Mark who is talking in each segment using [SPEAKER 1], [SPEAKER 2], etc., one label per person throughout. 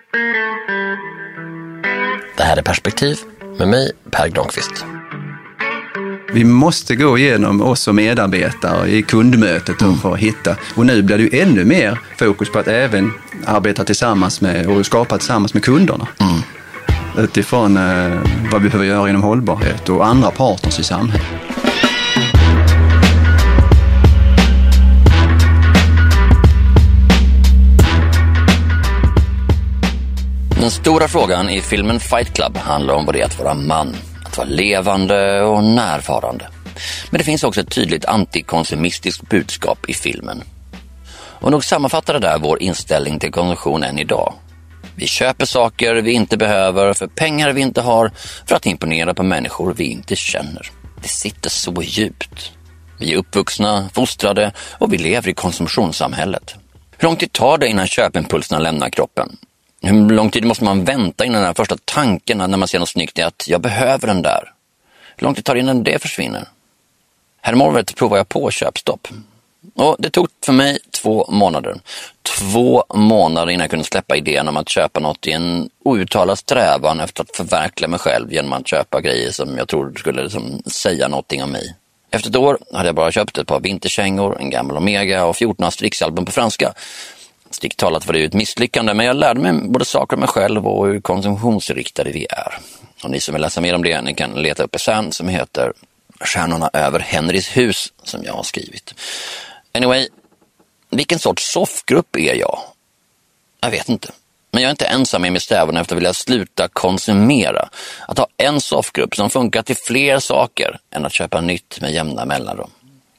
[SPEAKER 1] Det här är Perspektiv med mig, Per Granqvist.
[SPEAKER 2] Vi måste gå igenom oss som medarbetare i kundmötet för att hitta. Och nu blir det ju ännu mer fokus på att även arbeta tillsammans med och skapa tillsammans med kunderna. Utifrån vad vi behöver göra inom hållbarhet och andra partners i samhället.
[SPEAKER 1] Den stora frågan i filmen Fight Club handlar om vad det är att vara man. Att vara levande och närvarande. Men det finns också ett tydligt antikonsumistiskt budskap i filmen. Och nog sammanfattar det där vår inställning till konsumtion än idag. Vi köper saker vi inte behöver för pengar vi inte har för att imponera på människor vi inte känner. Det sitter så djupt. Vi är uppvuxna, fostrade och vi lever i konsumtionssamhället. Hur lång tid tar det innan köpimpulserna lämnar kroppen? Hur lång tid måste man vänta innan den första tanken när man ser något snyggt är att jag behöver den där? Hur lång tid tar det innan det försvinner? Häromåret provade jag på köpstopp. Och det tog för mig 2 månader. 2 månader innan jag kunde släppa idén om att köpa något i en outtalad strävan efter att förverkliga mig själv genom att köpa grejer som jag tror skulle säga någonting om mig. Efter ett år hade jag bara köpt ett par vinterkängor, en gammal Omega och 14 Asterix-album på franska. Strikt talat var det ju ett misslyckande, men jag lärde mig både saker om mig själv och hur konsumtionsriktade vi är. Och ni som vill läsa mer om det, ni kan leta upp essän som heter Stjärnorna över Henrys hus, som jag har skrivit. Anyway, vilken sorts soffgrupp är jag? Jag vet inte. Men jag är inte ensam i min strävan efter att vilja sluta konsumera. Att ha en soffgrupp som funkar till fler saker än att köpa nytt med jämna mellanrum.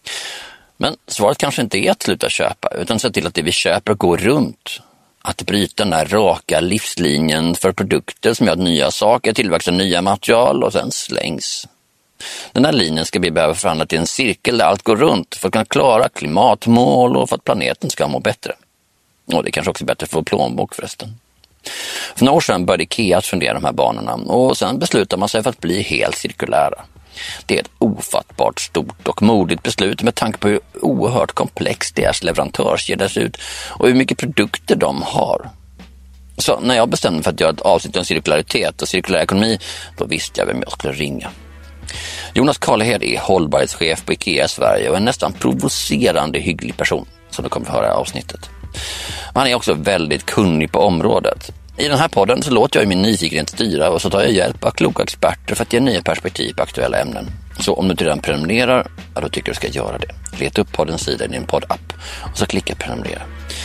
[SPEAKER 1] Men svaret kanske inte är att sluta köpa, utan se till att det vi köper går runt. Att bryta den där raka livslinjen för produkter som gör att nya saker tillväxer nya material och sen slängs. Den här linjen ska vi behöva förvandla till en cirkel där allt går runt för att kunna klara klimatmål och för att planeten ska må bättre. Och det är kanske också bättre för plånbok förresten. För några år sedan började IKEA att fundera de här banorna och sen beslutade man sig för att bli helt cirkulära. Det är ett ofattbart stort och modigt beslut med tanke på hur oerhört komplext deras leverantörskedja ser ut och hur mycket produkter de har. Så när jag bestämde mig för att göra ett avsnitt om cirkularitet och cirkulär ekonomi, då visste jag vem jag skulle ringa. Jonas Karlhed är hållbarhetschef på IKEA i Sverige och en nästan provocerande hygglig person som du kommer att höra i avsnittet. Han är också väldigt kunnig på området. I den här podden så låter jag min nyfikenhet styra och så tar jag hjälp av kloka experter för att ge nya perspektiv på aktuella ämnen. Så om du redan prenumererar, ja, då tycker du ska göra det. Leta upp poddens sida i din poddapp och så klicka prenumerera.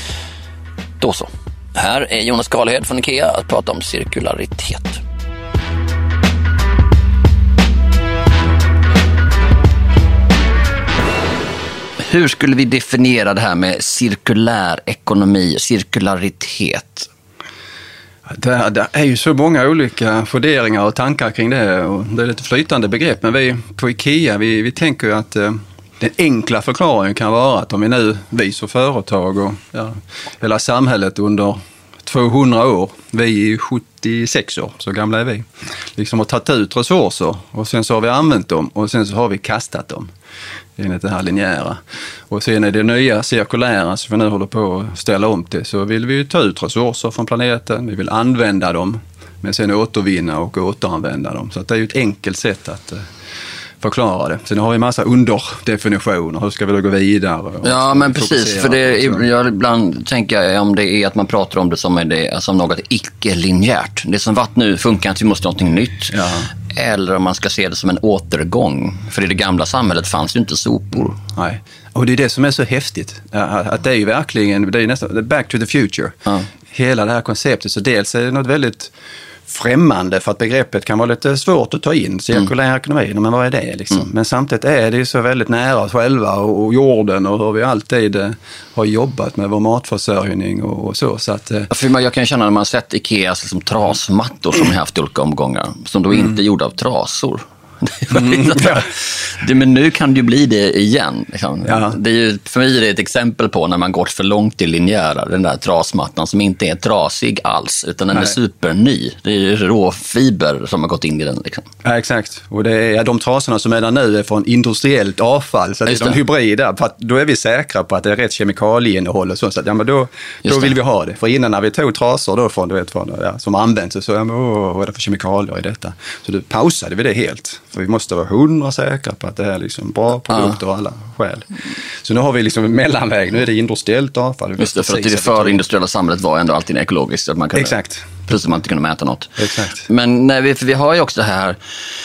[SPEAKER 1] Då så. Här är Jonas Karlhed från IKEA att prata om cirkularitet. Hur skulle vi definiera det här med cirkulär ekonomi, cirkularitet?
[SPEAKER 2] Det är ju så många olika funderingar och tankar kring det och det är lite flytande begrepp. Men vi på IKEA, vi tänker ju att den enkla förklaringen kan vara att om vi som företag och hela samhället under 200 år, vi är 76 år, så gamla är vi, liksom har tagit ut resurser och sen så har vi använt dem och sen så har vi kastat dem enligt det här linjära. Och sen är det nya cirkulära som vi nu håller på att ställa om till, så vill vi ta ut resurser från planeten, vi vill använda dem men sen återvinna och återanvända dem. Så att det är ju ett enkelt sätt att förklara det. Sen har vi en massa underdefinitioner. Hur ska vi då gå vidare?
[SPEAKER 1] Ja, men precis. För jag ibland tänker om det är att man pratar om det som något icke-linjärt. Det som varit nu funkar inte, vi måste någonting nytt. Ja. Eller om man ska se det som en återgång. För i det gamla samhället fanns ju inte sopor.
[SPEAKER 2] Nej. Och det är det som är så häftigt. Att det är ju verkligen, det är nästan back to the future. Ja. Hela det här konceptet. Så dels är det något väldigt främmande för att begreppet kan vara lite svårt att ta in. Cirkulär ekonomi, men vad är det liksom? Men samtidigt är det ju så väldigt nära oss själva och jorden och hur vi alltid har jobbat med vår matförsörjning och så. Så att,
[SPEAKER 1] för jag kan känna när man sett IKEAs liksom trasmattor som vi haft i olika omgångar, som då inte är gjorda av trasor. Men nu kan det ju bli det igen. Liksom.
[SPEAKER 2] Ja.
[SPEAKER 1] Det är ju, för mig är det ett exempel på när man går för långt i linjära. Den där trasmattan som inte är trasig alls, utan den är superny. Det är ju råfiber som har gått in i den. Liksom.
[SPEAKER 2] Ja, exakt. Och det är de trasorna som är där nu är från industriellt avfall. Så det är de hybrida. För att då är vi säkra på att det är rätt kemikalieinnehåll och så. Så att, men då vill vi ha det. För innan när vi tog trasor då från som används så vad är det för kemikalier i detta? Så då pausade vi det helt. För vi måste vara 100 säkra på att det är liksom bra produkter och alla skäl. Så nu har vi liksom en mellanväg. Nu är det industriellt avfall.
[SPEAKER 1] Just det, för att det förindustriella samhället var ändå alltid ekologiskt. Att man kunde,
[SPEAKER 2] exakt.
[SPEAKER 1] Plus att man inte kunde mäta något.
[SPEAKER 2] Exakt.
[SPEAKER 1] Men vi har ju också det här.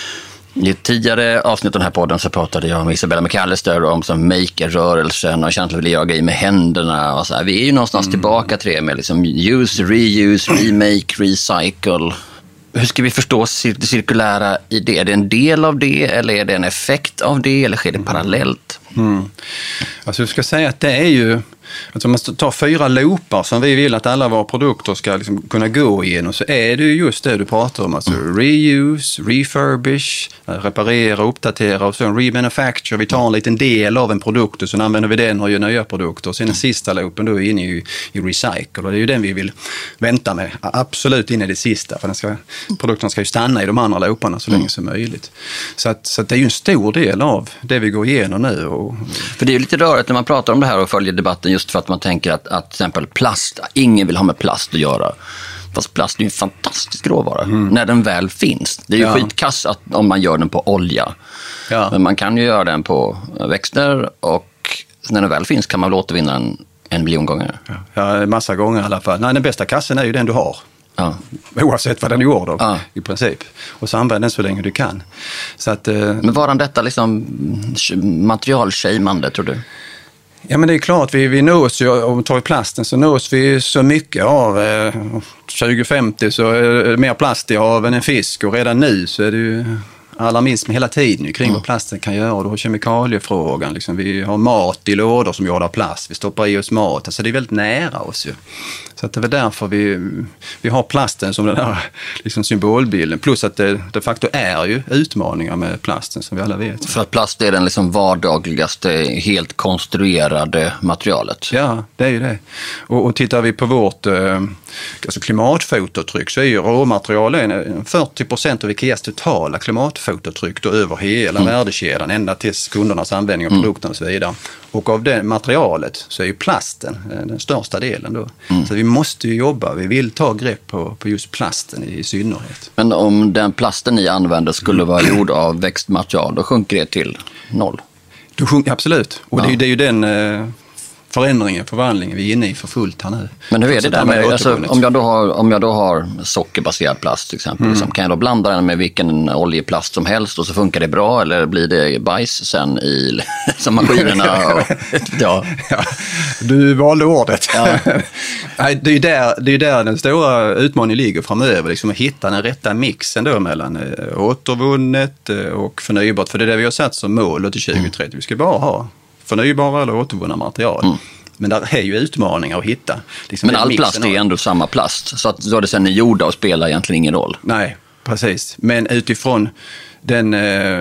[SPEAKER 1] I ett tidigare avsnitt av den här podden så pratade jag med Isabella McAllister om som maker-rörelsen och känslan att göra grejer med händerna. Och så här. Vi är ju någonstans tillbaka till det med liksom use, reuse, remake, recycle. Hur ska vi förstå det cirkulära i det? Är det en del av det eller är det en effekt av det eller sker det parallellt?
[SPEAKER 2] Alltså jag ska säga att det är ju, alltså om man tar 4 loopar som vi vill att alla våra produkter ska liksom kunna gå igenom, så är det ju just det du pratar om. Alltså reuse, refurbish, reparera, uppdatera och så en remanufacture. Vi tar en liten del av en produkt och så använder vi den och gör nya produkter. Och sen den sista loopen då är inne i recycle och det är ju den vi vill vänta med. Absolut in i det sista, för produkterna ska ju stanna i de andra looparna så länge som möjligt. Så att det är ju en stor del av det vi går igenom nu.
[SPEAKER 1] För det är ju lite rörigt när man pratar om det här och följer debatten just för att man tänker att till exempel plast, ingen vill ha med plast att göra. Fast plast är ju en fantastisk råvara när den väl finns. Det är ju skitkass om man gör den på olja. Ja. Men man kan ju göra den på växter och när den väl finns kan man väl återvinna den 1 miljon gånger.
[SPEAKER 2] Ja, massa gånger i alla fall. Nej, den bästa kassen är ju den du har. Ja. Oavsett vad den gjorde i princip. Och så använd den så länge du kan. Så att,
[SPEAKER 1] men varan detta liksom materialshamande, tror du?
[SPEAKER 2] Ja, men det är klart, vi nås ju, om vi tar i plasten så nås vi så mycket av 2050 så är det mer plast i haven än fisk och redan nu så är det ju alarmism hela tiden kring vad plasten kan göra. Du har kemikaliefrågan, liksom. Vi har mat i lådor som gör av plast, vi stoppar i oss mat, alltså det är väldigt nära oss ju. Så att det är väl därför vi har plasten som den där liksom symbolbilden, plus att det de facto är ju utmaningar med plasten som vi alla vet.
[SPEAKER 1] För att plast är den liksom vardagligaste, helt konstruerade materialet.
[SPEAKER 2] Ja, det är ju det. Och tittar vi på vårt alltså klimatfototryck så är ju råmaterialen 40% av Ikeas totala klimatfototryck då över hela värdekedjan ända till kundernas användning av produkterna och så vidare. Och av det materialet så är ju plasten den största delen då. Så vi måste ju jobba, vi vill ta grepp på just plasten i synnerhet.
[SPEAKER 1] Men om den plasten ni använder skulle vara gjord av växtmaterial, då sjunker det till 0?
[SPEAKER 2] Då sjunker absolut. Och det är ju den förvandlingen vi är inne i för fullt här nu.
[SPEAKER 1] Men hur är det där med alltså, om jag då har sockerbaserad plast till exempel, liksom, kan jag då blanda den med vilken oljeplast som helst och så funkar det bra, eller blir det bajs sen i som maskinerna?
[SPEAKER 2] Ja, du valde ordet. Ja. Det är ju där den stora utmaningen ligger framöver, liksom att hitta den rätta mixen då mellan återvunnet och förnybart, för det är det vi har satt som mål till 2030. Vi ska bara ha förnybara eller återvunna material. Men där är ju utmaningar att hitta. Liksom
[SPEAKER 1] men all plast är ändå samma plast. Så att då det sen är gjorda och spelar egentligen ingen roll.
[SPEAKER 2] Nej, precis. Men utifrån den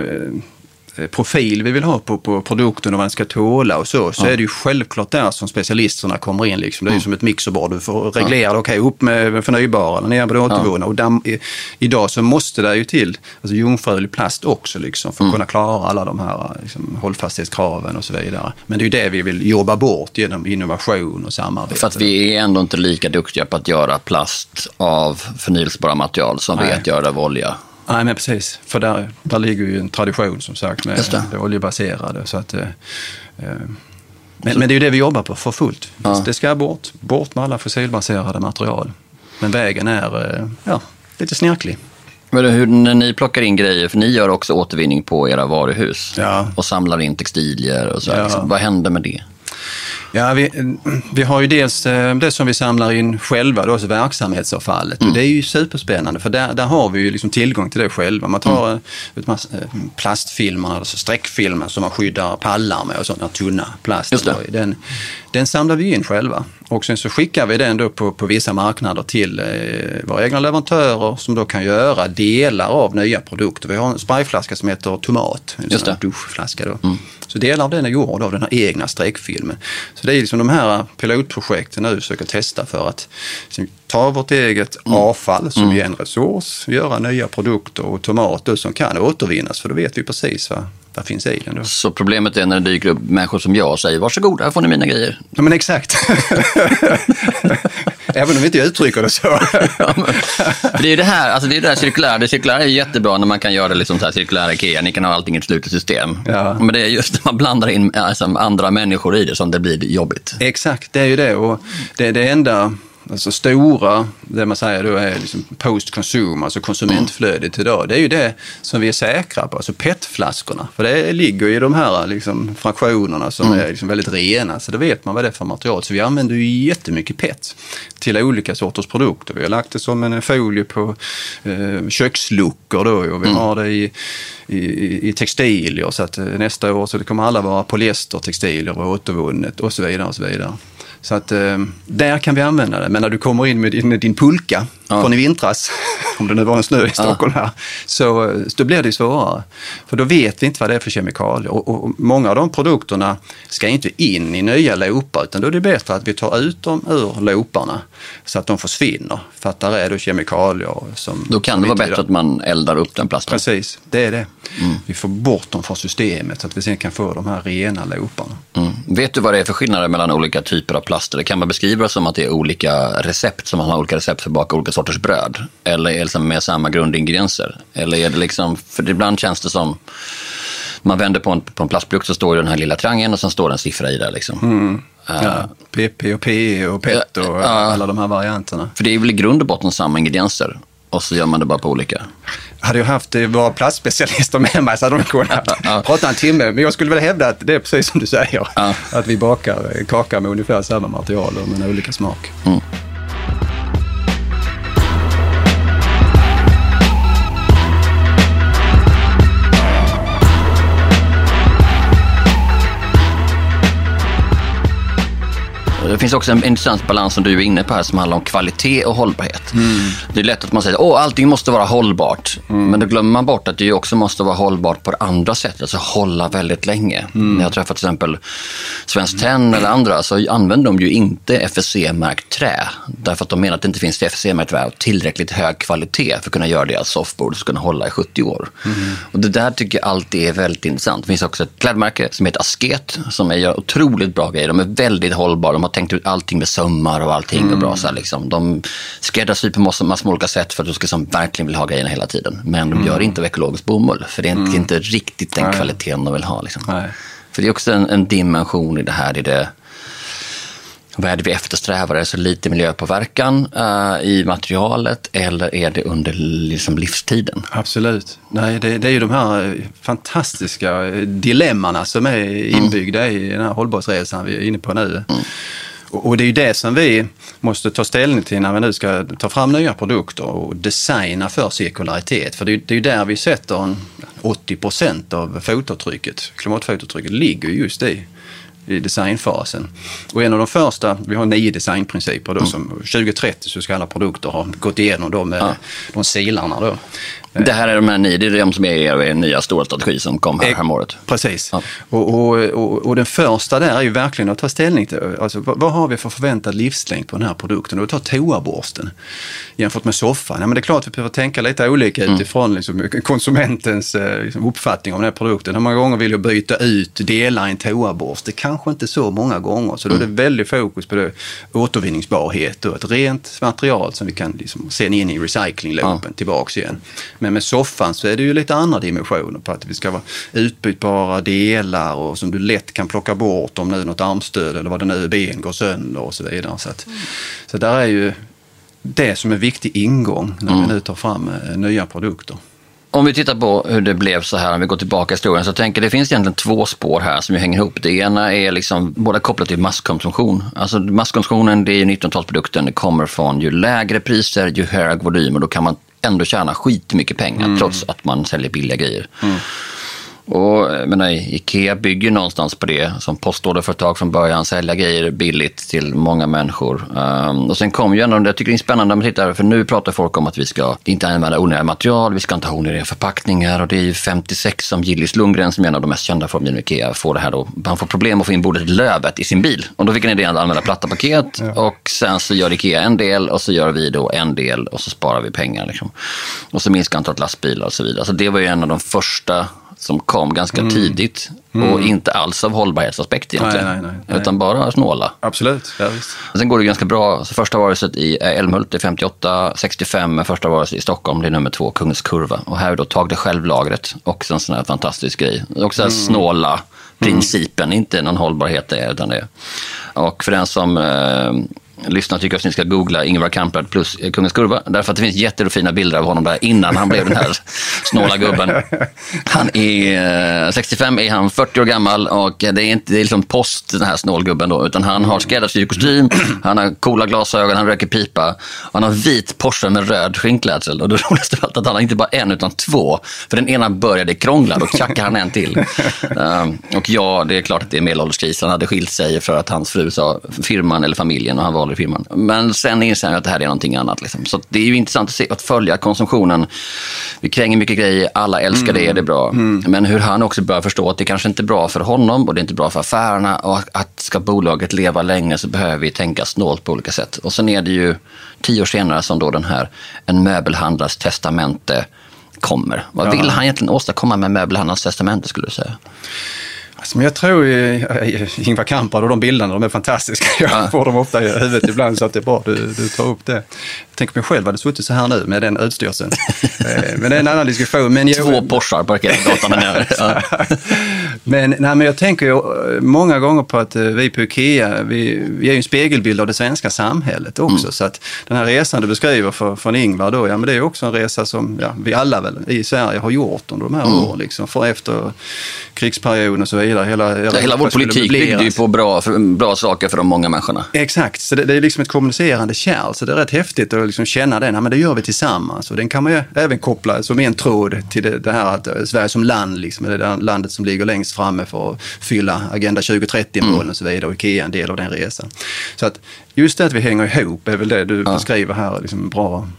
[SPEAKER 2] profil vi vill ha på produkten och vad den ska tåla och så är det ju självklart där som specialisterna kommer in. Liksom. Det är ju som ett mixerbord. Du får reglera det, upp med förnybara eller ner med det återvunna. Och idag så måste det ju till alltså jungfrulig plast också liksom, för att kunna klara alla de här liksom, hållfasthetskraven och så vidare. Men det är ju det vi vill jobba bort genom innovation och samarbete.
[SPEAKER 1] För att vi är ändå inte lika duktiga på att göra plast av förnyelsebara material som vi att göra av olja.
[SPEAKER 2] Nej, men precis. För där ligger ju en tradition som sagt med det oljebaserade. Så att, men det är ju det vi jobbar på för fullt. Ja. Det ska bort med alla fossilbaserade material. Men vägen är lite snirklig.
[SPEAKER 1] Men hur, när ni plockar in grejer, för ni gör också återvinning på era varuhus och samlar in textilier och så här, liksom. Vad händer med det?
[SPEAKER 2] Ja, vi har ju dels det som vi samlar in själva, då, alltså verksamhetsavfallet. Och det är ju superspännande, för där har vi ju liksom tillgång till det själva. Man tar plastfilmer, alltså streckfilmer som man skyddar pallar med och sådana tunna plast. Den samlar vi in själva och sen så skickar vi den då på vissa marknader till våra egna leverantörer som då kan göra delar av nya produkter. Vi har en sprayflaska som heter Tomat, en sån här duschflaska då. Så delar av den är gjord av den här egna streckfilmen. Så det är liksom de här pilotprojekten nu försöker testa för att ta vårt eget avfall som är en resurs, göra nya produkter och tomater som kan återvinnas, för då vet vi precis vad finns i den då.
[SPEAKER 1] Så problemet är när det dyker upp människor som jag och säger varsågod, här får ni mina grejer.
[SPEAKER 2] Ja, men exakt. Även om vi inte uttrycker det så.
[SPEAKER 1] Ja, men, det är det här, alltså det är det här cirkulära. Det cirkulära är jättebra när man kan göra det liksom så här cirkulära IKEA. Ni kan ha allting i ett slutet system. Ja. Men det är just när man blandar in andra människor i det som det blir jobbigt.
[SPEAKER 2] Exakt, det är ju det. Och det är det enda... Alltså stora, det man säger då är liksom post-consumer, alltså konsumentflödet idag. Det är ju det som vi är säkra på, alltså PET-flaskorna. För det ligger i de här liksom fraktionerna som är liksom väldigt rena, så då vet man vad det är för material. Så vi använder ju jättemycket PET till olika sorters produkter. Vi har lagt det som en folie på köksluckor då, och vi har det i textilier, så att nästa år så det kommer alla vara polyestertextilier och återvunnet och så vidare och så vidare. Så att där kan vi använda det. Men när du kommer in med din pulka från i vintras, om det nu var en snö i Stockholm här, så då blir det svårare. För då vet vi inte vad det är för kemikalier. Och många av de produkterna ska inte in i nya loopar, utan då är det bättre att vi tar ut dem ur looparna så att de försvinner. För att där är då kemikalier som...
[SPEAKER 1] Då kan det vara bättre att man eldar upp den plasten.
[SPEAKER 2] Precis, det är det. Vi får bort dem från systemet så att vi sen kan få de här rena looparna.
[SPEAKER 1] Vet du vad det är för skillnader mellan olika typer av plaster? Det kan man beskriva som att det är olika recept, som man har olika recept för att baka olika sorters bröd? Eller är det liksom med samma grundingredienser? Eller är det liksom, för ibland känns det som man vänder på en plastprodukt så står den här lilla triangeln och sen står det en siffra i där liksom.
[SPEAKER 2] PP och PE och PET och alla de här varianterna.
[SPEAKER 1] För det är väl i grund och botten samma ingredienser och så gör man det bara på olika.
[SPEAKER 2] Hade jag haft våra plastspecialister med mig så hade de kunnat prata en timme. Men jag skulle väl hävda att det är precis som du säger. Att vi bakar kaka med ungefär samma material och med olika smak.
[SPEAKER 1] Det finns också en intressant balans som du är inne på här som handlar om kvalitet och hållbarhet. Det är lätt att man säger att allting måste vara hållbart. Men då glömmer man bort att det också måste vara hållbart på andra sätt. Alltså hålla väldigt länge. När jag träffar till exempel Svenskt Tenn eller andra så använder de ju inte FSC-märkt trä. Därför att de menar att det inte finns FSC-märkt trä av tillräckligt hög kvalitet för att kunna göra deras softboard och kunna hålla i 70 år. Och det där tycker jag alltid är väldigt intressant. Det finns också ett klädmärke som heter Asket som gör otroligt bra grejer. De är väldigt hållbara. De har tänkt ut allting med sömmar och allting och bra så här, liksom. De skräddarsyr på massor olika sätt för att du ska verkligen vill ha grejerna hela tiden. Men de gör inte ekologisk bomull för det är inte riktigt den kvaliteten de vill ha. Liksom. För det är också en dimension i det här. Vad är det vi eftersträvar? Är det så lite miljöpåverkan i materialet eller är det under liksom livstiden?
[SPEAKER 2] Absolut. Nej, det är ju de här fantastiska dilemmana som är inbyggda i den här hållbarhetsresan vi är inne på nu. Och det är ju det som vi måste ta ställning till när vi nu ska ta fram nya produkter och designa för cirkularitet. För det är ju där vi sätter 80% av fotavtrycket, klimatfotavtrycket ligger just i designfasen. Och en av de första, vi har 9 designprinciper då, som 2030 så ska alla produkter ha gått igenom de silarna då.
[SPEAKER 1] Det här är de här 9, det är de som är er nya stora strategi som kom här året.
[SPEAKER 2] Precis. Ja. Och den första där är ju verkligen att ta ställning till, alltså vad har vi för förväntad livslängd på den här produkten? Och ta toaborsten jämfört med soffan. Ja, men det är klart att vi behöver tänka lite olika utifrån liksom, konsumentens uppfattning om den här produkten. Hur många gånger vill jag byta ut delar i en toaborst? Det kanske inte så många gånger. Så då är det väldigt fokus på det, återvinningsbarhet och ett rent material som vi kan liksom, sen in i recyclingloopen tillbaks igen. Men med soffan så är det ju lite andra dimensioner på att det ska vara utbytbara delar och som du lätt kan plocka bort om nu något armstöd eller vad det nu är, ben går sönder och så vidare. Så där är ju det som är viktig ingång när vi nu tar fram nya produkter.
[SPEAKER 1] Om vi tittar på hur det blev så här, om vi går tillbaka i historien, så tänker det finns egentligen 2 spår här som hänger ihop. Det ena är liksom båda kopplat till masskonsumtion. Alltså masskonsumtionen, det är 1900-talsprodukten, det kommer från ju lägre priser, ju högre volym och då kan man ändå tjäna skitmycket pengar trots att man säljer billiga grejer. Och IKEA bygger någonstans på det som postorderföretag från början, sälja grejer billigt till många människor. Och sen kom ju ändå, jag tycker det är spännande när man tittar, för nu pratar folk om att vi ska inte använda onödiga material, vi ska inte ha onödiga förpackningar, och det är ju 56 som Gillis Lundgren, som är en av de mest kända från IKEA, får det här då. Han får problem att få in bordet lövet i sin bil. Och då fick han idén att använda platta paket, och sen så gör IKEA en del och så gör vi då en del och så sparar vi pengar liksom. Och så minskar antalet lastbilar och så vidare. Så det var ju en av de första som kom ganska tidigt och inte alls av hållbarhetsaspekt egentligen, nej. Utan bara snåla.
[SPEAKER 2] Absolut, ja, visst.
[SPEAKER 1] Sen går det ganska bra. Så första varuhuset i Älmhult är 58, 65 första varuhuset i Stockholm, det är nummer 2, Kungens Kurva. Och här är då Tag det själv-lagret, också en sån här fantastisk grej. Också här snåla principen, inte någon hållbarhet det är, utan det. Och för den som lyssnar tycker jag att ni ska googla Ingvar Kamprad plus Kungens Kurva, därför att det finns jättefina bilder av honom där innan han blev den här snåla gubben. Han är 65, är han 40 år gammal, och det är liksom post den här snålgubben då, utan han har skräddarsydd kostym, han har coola glasögon, han röker pipa, han har vit Porsche med röd skinnklädsel, och det roligaste av allt att han har inte bara en utan 2, för den ena började krångla, då tjackar han en till. Och ja, det är klart att det är medelålderskris, han hade skilt sig för att hans fru sa firman eller familjen, och han valde firman. Men sen inser jag att det här är någonting annat liksom. Så det är ju intressant att se, att följa konsumtionen. Vi kränger mycket grejer, alla älskar det är bra. Men hur han också börjar förstå att det kanske inte är bra för honom och det är inte bra för affärerna, och att ska bolaget leva länge så behöver vi tänka snålt på olika sätt. Och sen är det ju 10 år senare som då den här En möbelhandlares testamente kommer. Vad vill han egentligen åstadkomma med möbelhandlarens testamente, skulle du säga?
[SPEAKER 2] Alltså, men jag tror Ingvar Kamprad och de bilderna, de är fantastiska. Jag får dem ofta i huvudet ibland, så att det är bra du tar upp det. Jag tänker mig själv hade suttit så här nu med den utstyrseln. Men det är en annan diskussion. Men
[SPEAKER 1] 2 Porschar på gatan.
[SPEAKER 2] Men jag tänker ju många gånger på att vi på IKEA, vi är ju en spegelbild av det svenska samhället också. Så att den här resan du beskriver från Ingvar då, men det är också en resa som vi alla väl i Sverige har gjort under de här åren. Liksom, för efter krigsperioden och så vidare. Hela
[SPEAKER 1] vår politik byggde ju på bra saker för de många människorna.
[SPEAKER 2] Exakt, så det är liksom ett kommunicerande kärl, så det är rätt häftigt att liksom känna den, men det gör vi tillsammans, och den kan man ju även koppla som en tråd till det här att Sverige som land liksom, är det landet som ligger längst framme för att fylla Agenda 2030-målen och så vidare, och IKEA är en del av den resan. Så att just det att vi hänger ihop är väl det du beskriver här, liksom bra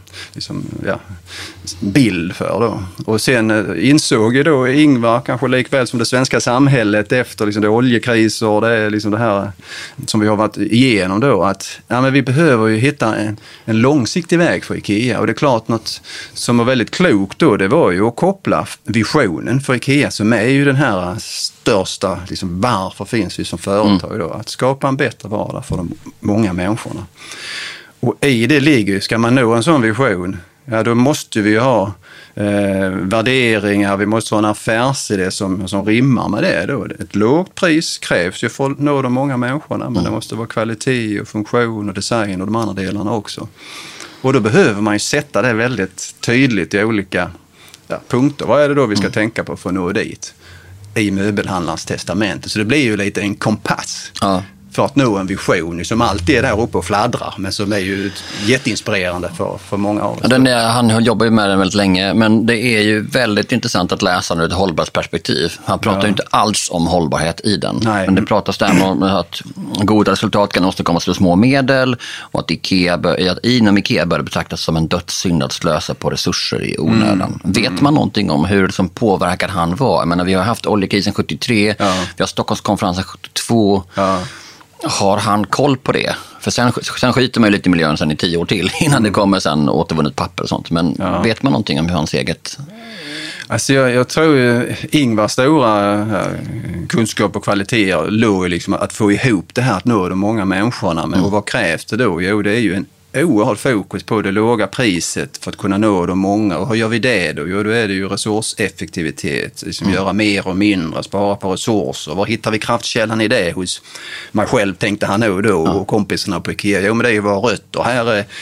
[SPEAKER 2] bild för då. Och sen insåg ju då Ingvar, kanske likväl som det svenska samhället efter liksom det oljekriser, det är liksom det här som vi har varit igenom då, att men vi behöver ju hitta en långsiktig väg för IKEA, och det är klart något som var väldigt klokt då, det var ju att koppla visionen för IKEA, som är ju den här största, liksom, varför finns vi som företag då, att skapa en bättre vardag för de många människorna. Och i det ligger, ska man nå en sån vision, då måste vi ha värderingar, vi måste ha en affärsidé som rimmar med det då. Ett lågt pris krävs ju för att nå de många människorna, men det måste vara kvalitet och funktion och design och de andra delarna också. Och då behöver man ju sätta det väldigt tydligt i olika punkter. Vad är det då vi ska tänka på för att nå dit? I möbelhandlarens testamente. Så det blir ju lite en kompass. För att nå en vision som alltid är där uppe och fladdrar, men som är ju jätteinspirerande för många av oss.
[SPEAKER 1] Han jobbar ju med den väldigt länge, men det är ju väldigt intressant att läsa ur ett hållbarhetsperspektiv. Han pratar ju inte alls om hållbarhet i den. Nej. Men det pratas där om att goda resultat kan åstadkommas med små medel, och att inom IKEA bör det betraktas som en dödssynd att slösa på resurser i onödan. Vet man någonting om hur som påverkar han var? Jag menar, vi har haft oljekrisen 73, vi har Stockholmskonferensen 72. Har han koll på det? För sen skiter man ju lite i miljön sen i 10 år till innan det kommer sen återvunnet papper och sånt. Men vet man någonting om hur hans eget...
[SPEAKER 2] Alltså jag tror ju Ingvars stora kunskap och kvaliteter låg liksom att få ihop det här, att nå de många människorna. Men och vad krävs det då? Jo, det är ju en oerhört fokus på det låga priset för att kunna nå de många. Och hur gör vi det då? Jo, då är det ju resurseffektivitet. Liksom göra mer och mindre, spara på resurser. Var hittar vi kraftkällan i det hos mig själv, tänkte han då, och kompisarna på IKEA? Jo, men det är ju våra rötter. Här är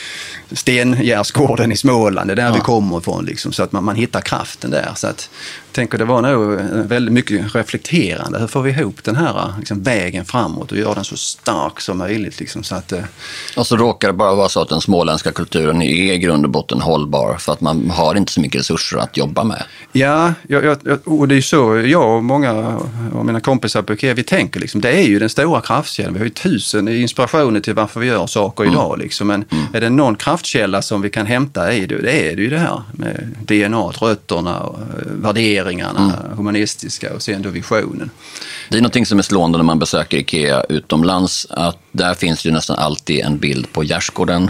[SPEAKER 2] Stengärdsgården i Småland, det är där vi kommer ifrån liksom, så att man hittar kraften där. Så att jag tänker det var nog väldigt mycket reflekterande. Hur får vi ihop den här liksom, vägen framåt och gör den så stark som möjligt liksom, så att
[SPEAKER 1] och så råkar det bara vara så att den småländska kulturen är i grund och botten hållbar för att man har inte så mycket resurser att jobba med.
[SPEAKER 2] Ja, och det är så jag och många av mina kompisar på IKEA, vi tänker liksom, det är ju den stora kraftkällan. Vi har ju 1000 inspirationer till varför vi gör saker idag liksom, men är det någon kraftkälla som vi kan hämta i det är det ju det här med DNA, rötterna, värderingarna, humanistiska och sen då visionen.
[SPEAKER 1] Det är någonting som är slående när man besöker IKEA utomlands, att där finns ju nästan alltid en bild på gärdsgården.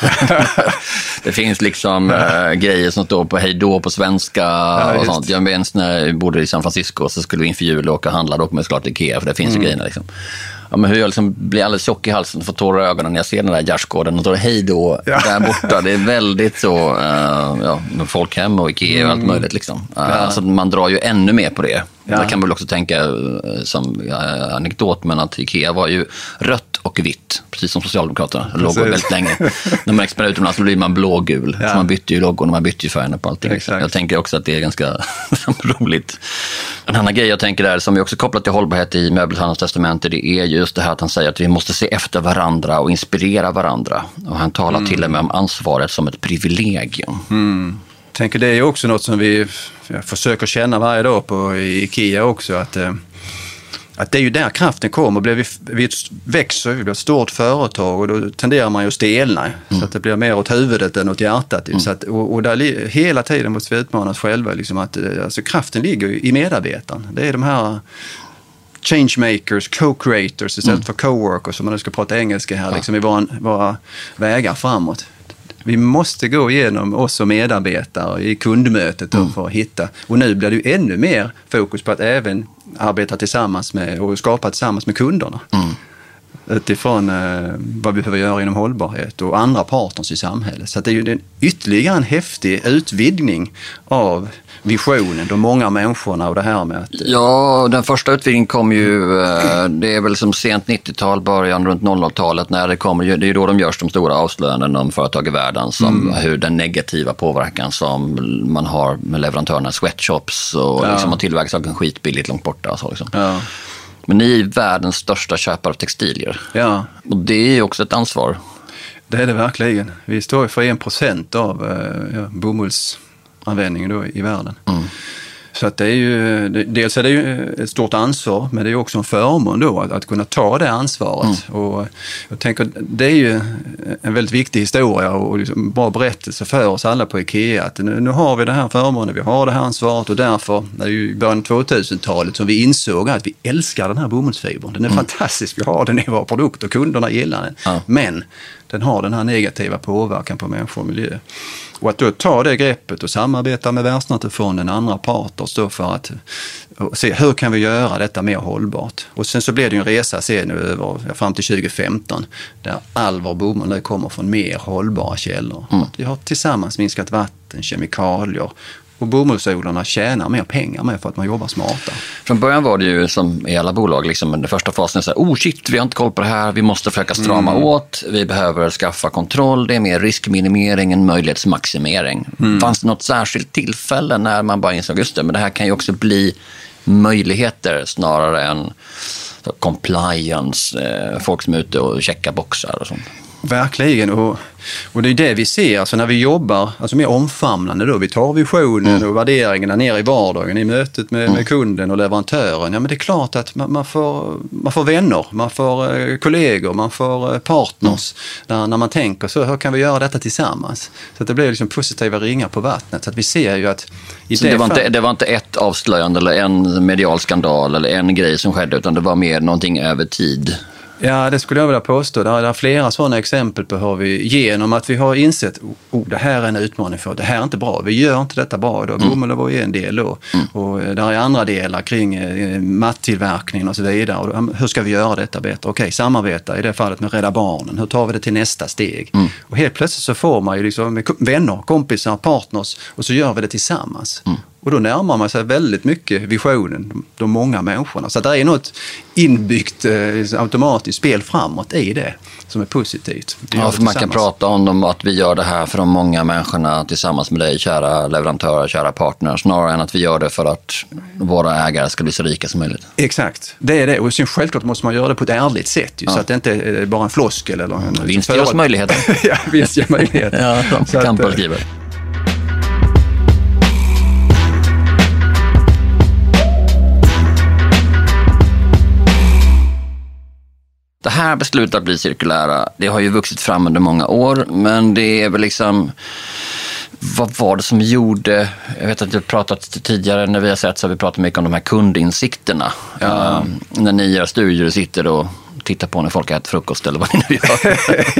[SPEAKER 1] Det finns liksom grejer som står på hej då på svenska och sånt. Jag minns när jag bodde i San Francisco så skulle vi inför jul åka och handla, då med såklart IKEA, för det finns ju grejerna liksom. Ja, men hur jag liksom blir alldeles tjock i halsen och får tårar i ögonen när jag ser den där gärdsgården och då hej då där borta. Det är väldigt så, med folkhem och IKEA och allt möjligt liksom. Så man drar ju ännu mer på det. Ja. Där kan man väl också tänka som anekdot, men att IKEA var ju rött och vitt, precis som Socialdemokraterna. Det låg väldigt länge. När man exponerar utomlands så blir man blågul. Så man bytte ju logon och man bytte ju färgerna på allting. Exakt. Jag tänker också att det är ganska roligt. En annan grej jag tänker där, som är också kopplat till hållbarhet i Möbelhandlarens testamente, det är just det här att han säger att vi måste se efter varandra och inspirera varandra. Och han talar till och med om ansvaret som ett privilegium.
[SPEAKER 2] Jag tänker det är också något som vi försöker känna varje dag på IKEA också, att det är ju där kraften kommer. Vi växer, vi blir ett stort företag och då tenderar man ju att stelna så att det blir mer åt huvudet än åt hjärtat. Så att, och där hela tiden måste vi utmana oss själva liksom, att alltså, kraften ligger i medarbetaren. Det är de här changemakers, co-creators istället för co-workers, som man nu ska prata engelska här, liksom, i våra vägar framåt. Vi måste gå igenom oss som medarbetare i kundmötet för att hitta. Och nu blir det ju ännu mer fokus på att även arbeta tillsammans med och skapa tillsammans med kunderna. Utifrån vad vi behöver göra inom hållbarhet och andra partners i samhället. Så att det är ju ytterligare en häftig utvidgning av visionen, de många människorna och det här med att... Ja,
[SPEAKER 1] den första utvidgningen kom ju, det är väl som sent 90-tal, början runt 00-talet, när det kommer, det är då de görs de stora avslöjanden om företag i världen, som hur den negativa påverkan som man har med leverantörerna, sweatshops och liksom att tillverka saker skitbilligt långt borta och så liksom. Ja. Men ni är världens största köpare av textilier. Ja. Och det är ju också ett ansvar.
[SPEAKER 2] Det är det verkligen. Vi står ju för 1% av bomullsanvändningen då i världen. Så att det är ju, dels är det ju ett stort ansvar, men det är ju också en förmån då att kunna ta det ansvaret. Och jag tänker, det är ju en väldigt viktig historia och liksom bra berättelse för oss alla på IKEA, att nu har vi det här förmånen, vi har det här ansvaret, och därför, det är ju i början av 2000-talet som vi insåg att vi älskar den här bomullsfibern. Den är fantastisk, vi har den i vår produkt och kunderna gillar den. Men den har den här negativa påverkan på människor och miljö. Och att då ta det greppet och samarbeta med Världsnaturfonden och andra parter då för att se hur kan vi göra detta mer hållbart. Och sen så blev det en resa sen över fram till 2015 där all vår bomull nu kommer från mer hållbara källor. Att vi har tillsammans minskat vatten, kemikalier, och bomullsodlarna tjänar mer pengar med för att man jobbar smartare.
[SPEAKER 1] Från början var det ju som i alla bolag, liksom, den första fasen är så här, shit, vi har inte koll på det här, vi måste försöka strama åt, vi behöver skaffa kontroll, det är mer riskminimering än möjlighetsmaximering. Fanns det något särskilt tillfälle när man bara insåg, just det, men det här kan ju också bli möjligheter snarare än compliance, folk som är ute och checkar boxar och sånt?
[SPEAKER 2] Verkligen, och det är det vi ser, alltså när vi jobbar alltså mer omfamnande då, vi tar visionen och värderingarna ner i vardagen i mötet med kunden och leverantören. Ja, men det är klart att man får vänner, man får kollegor, man får partners när man tänker så, hur kan vi göra detta tillsammans? Så att det blir liksom positiva ringar på vattnet, så att vi ser ju att
[SPEAKER 1] det var inte ett avslöjande eller en medial skandal eller en grej som skedde, utan det var mer någonting över tid.
[SPEAKER 2] Ja, det skulle jag vilja påstå. Det är flera sådana exempel på hur vi, genom att vi har insett det här är en utmaning för det här är inte bra, vi gör inte detta bra idag. Bomull var ju en del då. Och där är andra delar kring mattillverkningen och så vidare. Och hur ska vi göra detta bättre? Okej, samarbeta i det fallet med Rädda Barnen. Hur tar vi det till nästa steg? Och helt plötsligt så får man ju liksom vänner, kompisar, partners, och så gör vi det tillsammans. Och då närmar man sig väldigt mycket visionen, de många människorna. Så det är något inbyggt automatiskt spel framåt i det som är positivt.
[SPEAKER 1] Ja, för man kan prata om att vi gör det här för de många människorna tillsammans med dig, kära leverantörer, kära partners, snarare än att vi gör det för att våra ägare ska bli så rika som möjligt.
[SPEAKER 2] Exakt, det är det. Och sen självklart måste man göra det på ett ärligt sätt, så att det inte är bara en floskel. Eller en
[SPEAKER 1] vinst ger oss möjligheter.
[SPEAKER 2] Ja, vinst ger möjligheter.
[SPEAKER 1] Ja, de Kamper skriver. Det här beslutet att bli cirkulära, det har ju vuxit fram under många år, men det är väl liksom, vad var det som gjorde, jag vet att du pratat tidigare när vi har sett så har vi pratat mycket om de här kundinsikterna. Ja. När ni gör studier och sitter och tittar på när folk äter frukost eller vad ni nu gör.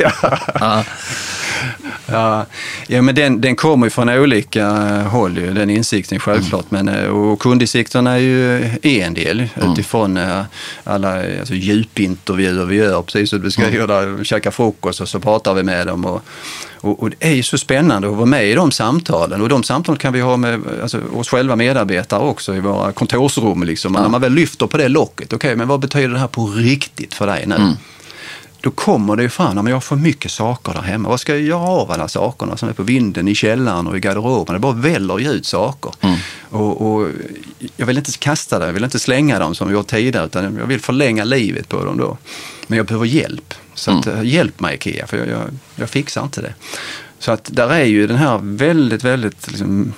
[SPEAKER 2] Ja, men den kommer ju från olika håll, ju, den insikten självklart. Men, och kundinsikterna är ju en del utifrån alla alltså, djupintervjuer vi gör, precis som du ska göra, käka frukost och så pratar vi med dem. Och det är ju så spännande att vara med i de samtalen. Och de samtalen kan vi ha med oss själva medarbetare också i våra kontorsrum. Liksom. När man väl lyfter på det locket, okej, men vad betyder det här på riktigt för dig nu? Då kommer det ju fram, men jag har för mycket saker där hemma. Vad ska jag göra av alla sakerna som är på vinden, i källaren och i garderoben? Det bara väller ju ut saker. Och jag vill inte kasta det, jag vill inte slänga dem som vi gjort tidigare, utan jag vill förlänga livet på dem då. Men jag behöver hjälp. Så att, hjälp mig IKEA, för jag fixar inte det. Så att där är ju den här väldigt, väldigt liksom,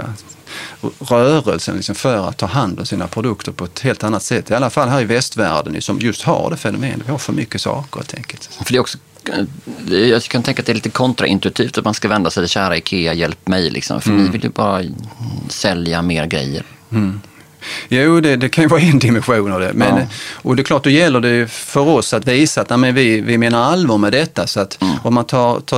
[SPEAKER 2] rörelsen liksom för att ta hand om sina produkter på ett helt annat sätt. I alla fall här i västvärlden som just har det fenomenet. Vi har för mycket saker helt enkelt.
[SPEAKER 1] För det är också, jag kan tänka att det är lite kontraintuitivt att man ska vända sig till kära IKEA, hjälp mig liksom. För ni vill ju bara sälja mer grejer.
[SPEAKER 2] Jo, det kan ju vara en dimension av det. Men, och det är klart, då gäller det för oss att visa att vi menar allvar med detta. Så att om man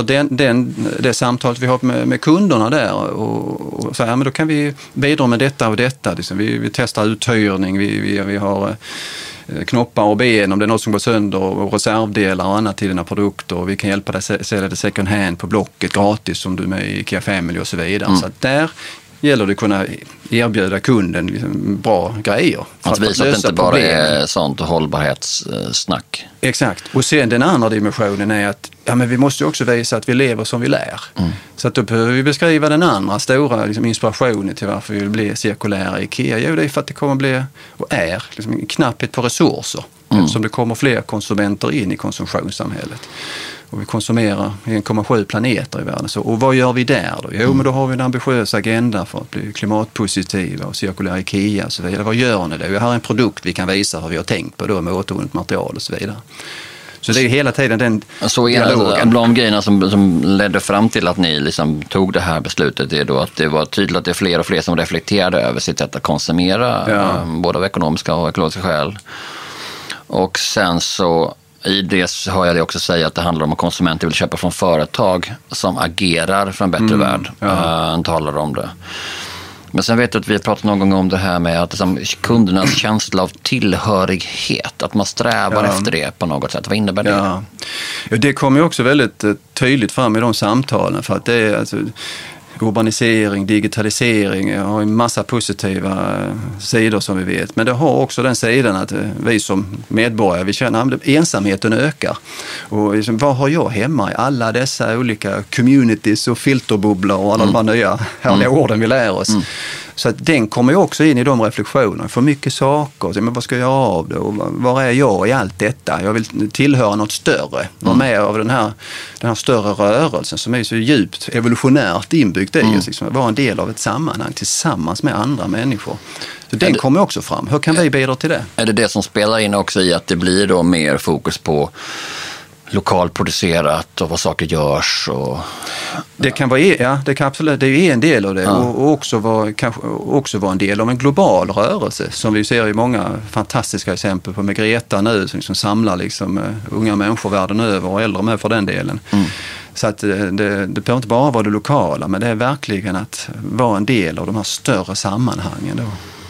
[SPEAKER 2] tar det samtalet vi har med kunderna där och så här, men då kan vi bidra med detta och detta. Liksom. Vi testar uthyrning, vi har knoppar och ben om det är något som går sönder och reservdelar och annat till dina produkter. Och vi kan hjälpa dig sälja det second hand på Blocket gratis som du med IKEA Family och så vidare. Så att där gäller det att kunna erbjuda kunden liksom bra grejer.
[SPEAKER 1] Att visa att det inte bara är sånt hållbarhetssnack.
[SPEAKER 2] Exakt. Och sen den andra dimensionen är att men vi måste också visa att vi lever som vi lär. Så att då behöver vi beskriva den andra stora liksom, inspirationen till varför vi vill bli cirkulära i IKEA. Jo, det är för att det kommer bli och är liksom, en knapphet på resurser. Eftersom det kommer fler konsumenter in i konsumtionssamhället. Och vi konsumerar 1,7 planeter i världen. Så, och vad gör vi där då? Jo, men då har vi en ambitiös agenda för att bli klimatpositiva och cirkulär IKEA och så vidare. Vad gör ni då? Vi har en produkt vi kan visa hur vi har tänkt på då med återvunnet material och så vidare. Så det är hela tiden den dialogen.
[SPEAKER 1] En av de grejerna som ledde fram till att ni liksom tog det här beslutet är då att det var tydligt att det är fler och fler som reflekterade över sitt sätt att konsumera, både av ekonomiska och ekologiska skäl. Och sen så i det hör jag det också säga att det handlar om att konsumenter vill köpa från företag som agerar för en bättre värld. Talar om det. Men sen vet jag att vi har pratat någon gång om det här med att liksom, kundernas känsla av tillhörighet, att man strävar efter det på något sätt. Vad innebär det?
[SPEAKER 2] Ja, det kommer ju också väldigt tydligt fram i de samtalen, för att det är alltså urbanisering, digitalisering har en massa positiva sidor som vi vet. Men det har också den sidan att vi som medborgare, vi känner att ensamheten ökar. Och liksom, vad har jag hemma i alla dessa olika communities och filterbubblor och alla de här nya härliga orden vi lär oss. Så att den kommer ju också in i de reflektionerna. För mycket saker, men vad ska jag göra av det? Och var är jag i allt detta? Jag vill tillhöra något större. Vara med av den här större rörelsen som är så djupt evolutionärt inbyggt i oss. Liksom, vara en del av ett sammanhang tillsammans med andra människor. Så den kommer också fram. Hur kan vi bidra till det?
[SPEAKER 1] Är det som spelar in också i att det blir då mer fokus på lokalproducerat och vad saker görs? Och
[SPEAKER 2] det kan vara, det kan absolut, det är en del av det och kanske också vara en del av en global rörelse som vi ser i många fantastiska exempel på med Greta nu som samlar liksom unga människor världen över och äldre med för den delen. Så att det behöver inte bara vara det lokala, men det är verkligen att vara en del av de här större sammanhangen då.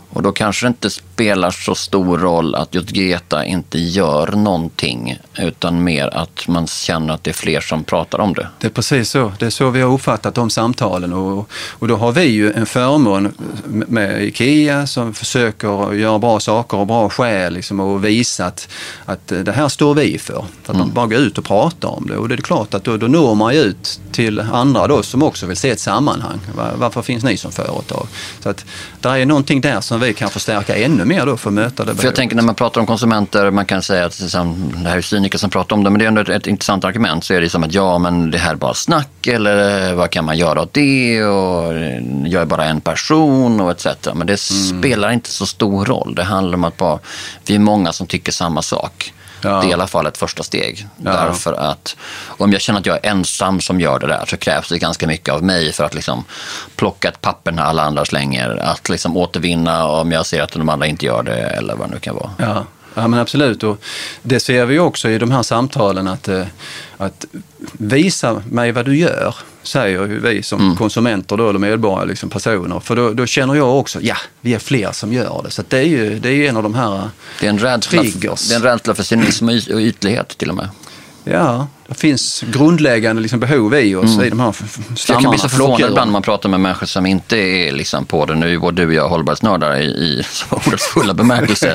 [SPEAKER 1] Och då kanske det inte spelar så stor roll att just Greta inte gör någonting, utan mer att man känner att det är fler som pratar om det.
[SPEAKER 2] Det är precis så. Det är så vi har uppfattat de samtalen. Och då har vi ju en förmån med IKEA som försöker göra bra saker och bra skäl liksom, och visa att det här står vi för. Att man bara går ut och pratar om det. Och det är klart att då når man ju ut till andra då, som också vill se ett sammanhang. Varför finns ni som företag? Så att det är någonting där som vi kan förstärka ännu mer då för att möta det.
[SPEAKER 1] För jag tänker när man pratar om konsumenter, man kan säga att det här är cyniker som pratar om det, men det är ändå ett intressant argument. Så är det som att ja, men det här är bara snack, eller vad kan man göra åt det, och jag är bara en person och etc. Men det spelar inte så stor roll. Det handlar om att vi är många som tycker samma sak. Ja. Det är i alla fall ett första steg. Ja. Därför att om jag känner att jag är ensam som gör det där, så krävs det ganska mycket av mig för att liksom plocka ett papper när alla andra slänger. Att liksom återvinna om jag ser att de andra inte gör det, eller vad det nu kan vara.
[SPEAKER 2] Ja. Ja, men absolut. Och det ser vi också i de här samtalen, att visa mig vad du gör, säger vi som konsumenter då, eller medborgare, liksom personer. För då känner jag också, vi är fler som gör det. Så att det är ju en av de här triggers.
[SPEAKER 1] Det är en rädsla för cynism och ytlighet till och med.
[SPEAKER 2] Ja, det finns grundläggande liksom behov i oss i de här stammarna.
[SPEAKER 1] Jag kan bli så förvånad ibland när man pratar med människor som inte är liksom på det. Nu var du och jag hållbarhetsnördar i ordets fulla bemärkelse.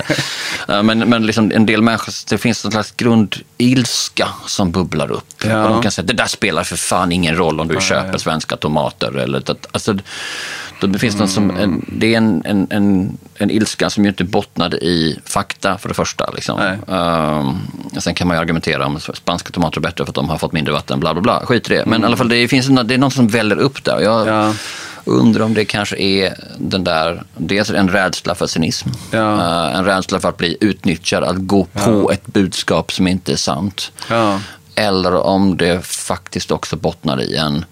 [SPEAKER 1] Men liksom en del människor, det finns en slags grundilska som bubblar upp. Ja. Och de kan säga, det där spelar för fan ingen roll om du köper svenska tomater. Eller, alltså, då finns det det är en ilska som ju inte bottnade i fakta för det första. Liksom. Sen kan man ju argumentera om spanska tomater är bättre för att de har fått mindre vatten, bla bla bla, skit i det. Men i alla fall det är något som väller upp där. Jag undrar om det kanske är den där, dels en rädsla för cynism, en rädsla för att bli utnyttjad, att gå på ett budskap som inte är sant. Eller om det faktiskt också bottnar i en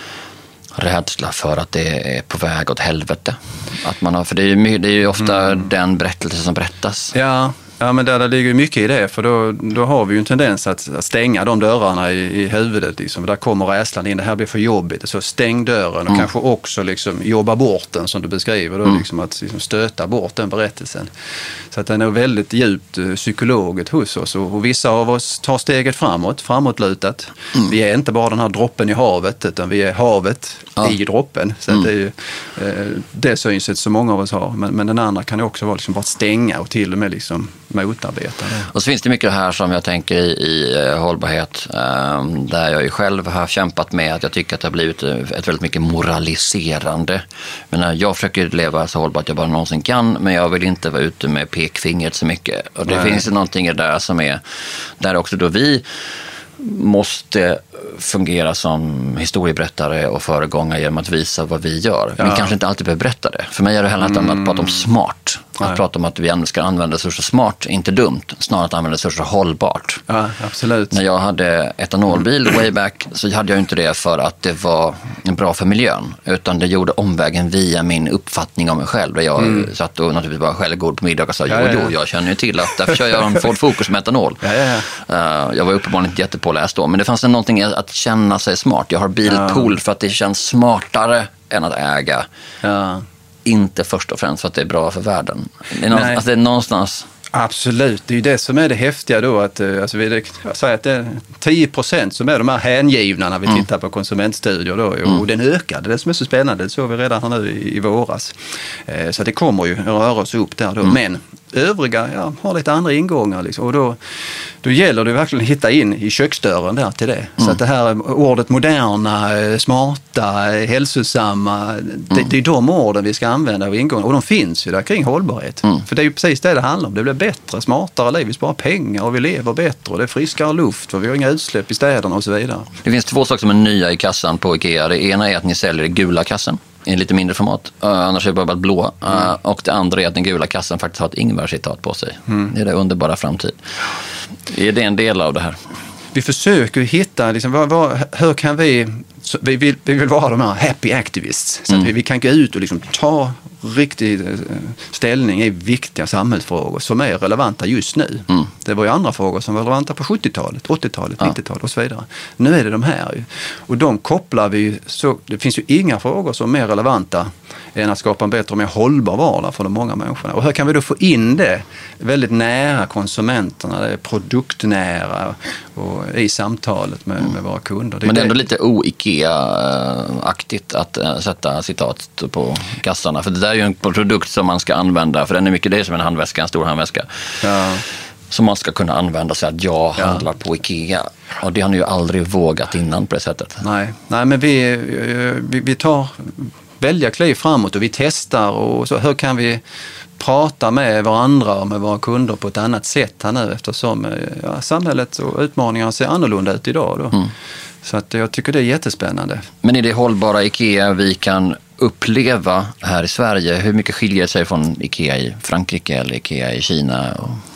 [SPEAKER 1] rädsla för att det är på väg åt helvete. För det är ju ofta den berättelse som berättas.
[SPEAKER 2] Ja, men där ligger ju mycket i det, för då har vi ju en tendens att stänga de dörrarna i huvudet. Liksom. Där kommer rädslan in, det här blir för jobbigt. Så stäng dörren och kanske också liksom jobba bort den, som du beskriver. Då, liksom att liksom stöta bort den berättelsen. Så att den är väldigt djupt psykologiskt hos oss. Och vissa av oss tar steget framåtlutat. Vi är inte bara den här droppen i havet, utan vi är havet i droppen. Så att det är ju det synsätt som många av oss har. Men den andra kan ju också vara liksom bara stänga och till och med liksom motarbeta det. Och
[SPEAKER 1] så finns det mycket här som jag tänker i hållbarhet, där jag ju själv har kämpat med att jag tycker att det har blivit ett väldigt mycket moraliserande. Men jag försöker leva så hållbart jag bara någonsin kan, men jag vill inte vara ute med pekfingret så mycket. Och det finns någonting där som är, där också då vi måste fungera som historieberättare och föregångare genom att visa vad vi gör. Men kanske inte alltid behöver berätta det. För mig är det heller inte att prata om smart. Att prata om att vi ska använda resurser smart, inte dumt. Snarare att använda resurser hållbart.
[SPEAKER 2] Ja, absolut.
[SPEAKER 1] När jag hade etanolbil way back, så hade jag inte det för att det var bra för miljön. Utan det gjorde omvägen via min uppfattning om mig själv. Där jag satt och naturligtvis var självgod på middag och sa, jag känner ju till att därför kör jag en Ford Focus med etanol. Jag var uppenbarligen inte jättepåläst då. Men det fanns någonting att känna sig smart. Jag har bilpool för att det känns smartare än att äga. Inte först och främst för att det är bra för världen. Det är någonstans.
[SPEAKER 2] Absolut, det är ju det som är det häftiga då. Att, alltså jag säger att det är 10% som är de här hängivna när vi tittar på konsumentstudier då. Och den ökade, det som är så spännande, det såg vi redan här nu i våras. Så det kommer ju röra oss upp där då. Men övriga har lite andra ingångar liksom. Och då gäller det verkligen att hitta in i köksdörren där till det. Så att det här ordet moderna, smarta, hälsosamma, det är de orden vi ska använda av ingångar. Och de finns ju där kring hållbarhet. För det är ju precis det handlar om. Det blir bättre, smartare liv, vi sparar pengar och vi lever bättre och det är friskare luft för vi har inga utsläpp i städerna och så vidare.
[SPEAKER 1] Det finns 2 saker som är nya i kassan på IKEA. Det ena är att ni säljer gula kassen i en lite mindre format. Annars är det bara blåa. Och det andra är att den gula kassen faktiskt har ett ingvarcitat på sig. Det är det underbara framtid. Är det en del av det här?
[SPEAKER 2] Vi försöker hitta, liksom, hur kan vi vill vara de här happy activists. Så att vi kan gå ut och liksom ta riktig ställning i viktiga samhällsfrågor som är relevanta just nu. Det var ju andra frågor som var relevanta på 70-talet, 80-talet, 90-talet och så vidare. Nu är det de här. Och de kopplar vi så det finns ju inga frågor som är mer relevanta än att skapa en bättre och mer hållbar vardag för de många människorna. Och hur kan vi då få in det väldigt nära konsumenterna, det är produktnära och i samtalet med våra kunder.
[SPEAKER 1] Men det är ändå lite o-IKEA-aktigt att sätta citat på kassarna, för det där är ju en produkt som man ska använda, för den är mycket det som en handväska, en stor handväska. Ja. Som man ska kunna använda sig att jag handlar på IKEA. Och det har ni ju aldrig vågat innan på det sättet.
[SPEAKER 2] Nej, men vi tar välja kliv framåt och vi testar och så. Hur kan vi prata med varandra och med våra kunder på ett annat sätt här nu, eftersom samhället och utmaningarna ser annorlunda ut idag då. Så att jag tycker det är jättespännande.
[SPEAKER 1] Men är det hållbara IKEA vi kan uppleva här i Sverige? Hur mycket skiljer sig från IKEA i Frankrike eller IKEA i Kina?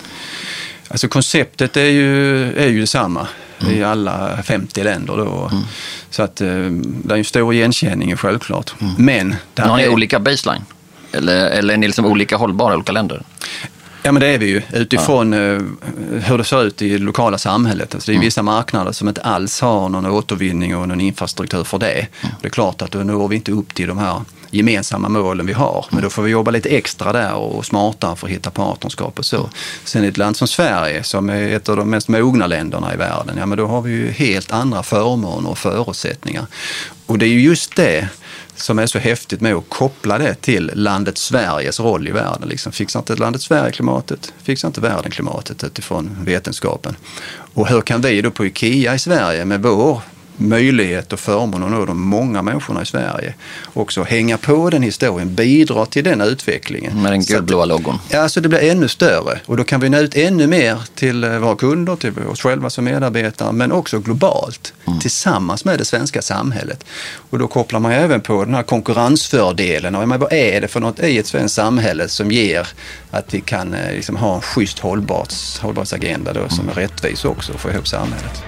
[SPEAKER 2] Alltså konceptet är ju detsamma i alla 50 länder då. Så att det är en stor igenkänning självklart. Men
[SPEAKER 1] har ni olika baseline? Eller är ni liksom olika hållbara i olika länder?
[SPEAKER 2] Ja, men det är vi ju utifrån hur det ser ut i det lokala samhället. Alltså det är vissa marknader som inte alls har någon återvinning och någon infrastruktur för det. Det är klart att då når vi inte upp till de här gemensamma målen vi har. Men då får vi jobba lite extra där och smartare för att hitta partnerskap och så. Sen i ett land som Sverige, som är ett av de mest mogna länderna i världen, ja men då har vi ju helt andra förmåner och förutsättningar. Och det är ju just det som är så häftigt med att koppla det till landet Sveriges roll i världen. Liksom, fixar inte landet Sverige klimatet, fixar inte världen klimatet utifrån vetenskapen. Och hur kan vi då på IKEA i Sverige med vår möjlighet och förmån och nå de många människorna i Sverige också hänga på den historien, bidra till den utvecklingen.
[SPEAKER 1] Med den gulblåa logon.
[SPEAKER 2] Ja, så det blir ännu större och då kan vi nå ut ännu mer till våra kunder, till oss själva som medarbetare, men också globalt tillsammans med det svenska samhället. Och då kopplar man även på den här konkurrensfördelen och vad är det för något i ett svenskt samhälle som ger att vi kan liksom ha en schysst hållbarhetsagenda då, som är rättvis också och få ihop samhället.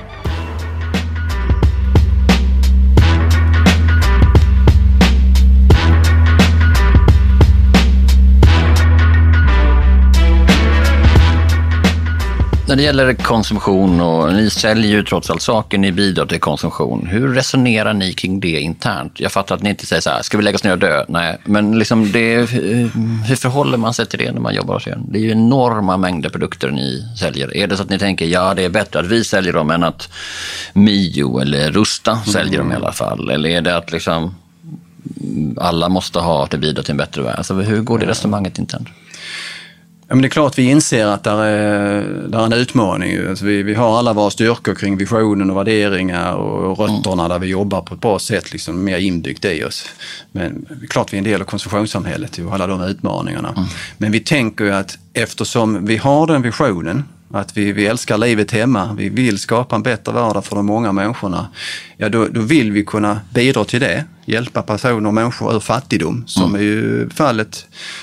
[SPEAKER 1] När det gäller konsumtion, och ni säljer ju trots allt saker, ni bidrar till konsumtion. Hur resonerar ni kring det internt? Jag fattar att ni inte säger så här, ska vi lägga oss ner och dö? Nej, men liksom hur förhåller man sig till det när man jobbar hos er? Det är ju enorma mängder produkter ni säljer. Är det så att ni tänker, ja det är bättre att vi säljer dem än att Mio eller Rusta säljer dem i alla fall? Eller är det att liksom alla måste ha att det bidrar till en bättre värld? Alltså hur går det resonemanget internt?
[SPEAKER 2] Ja, men det är klart vi inser att det är en utmaning. Alltså vi har alla våra styrkor kring visionen och värderingar och rötterna där vi jobbar på ett bra sätt, liksom mer inbyggt i oss. Men det är klart vi är en del av konsumtionssamhället och alla de utmaningarna. Men vi tänker ju att eftersom vi har den visionen, att vi älskar livet hemma, vi vill skapa en bättre vardag för de många människorna, ja då vill vi kunna bidra till det, hjälpa personer och människor ur fattigdom, som är ju fallet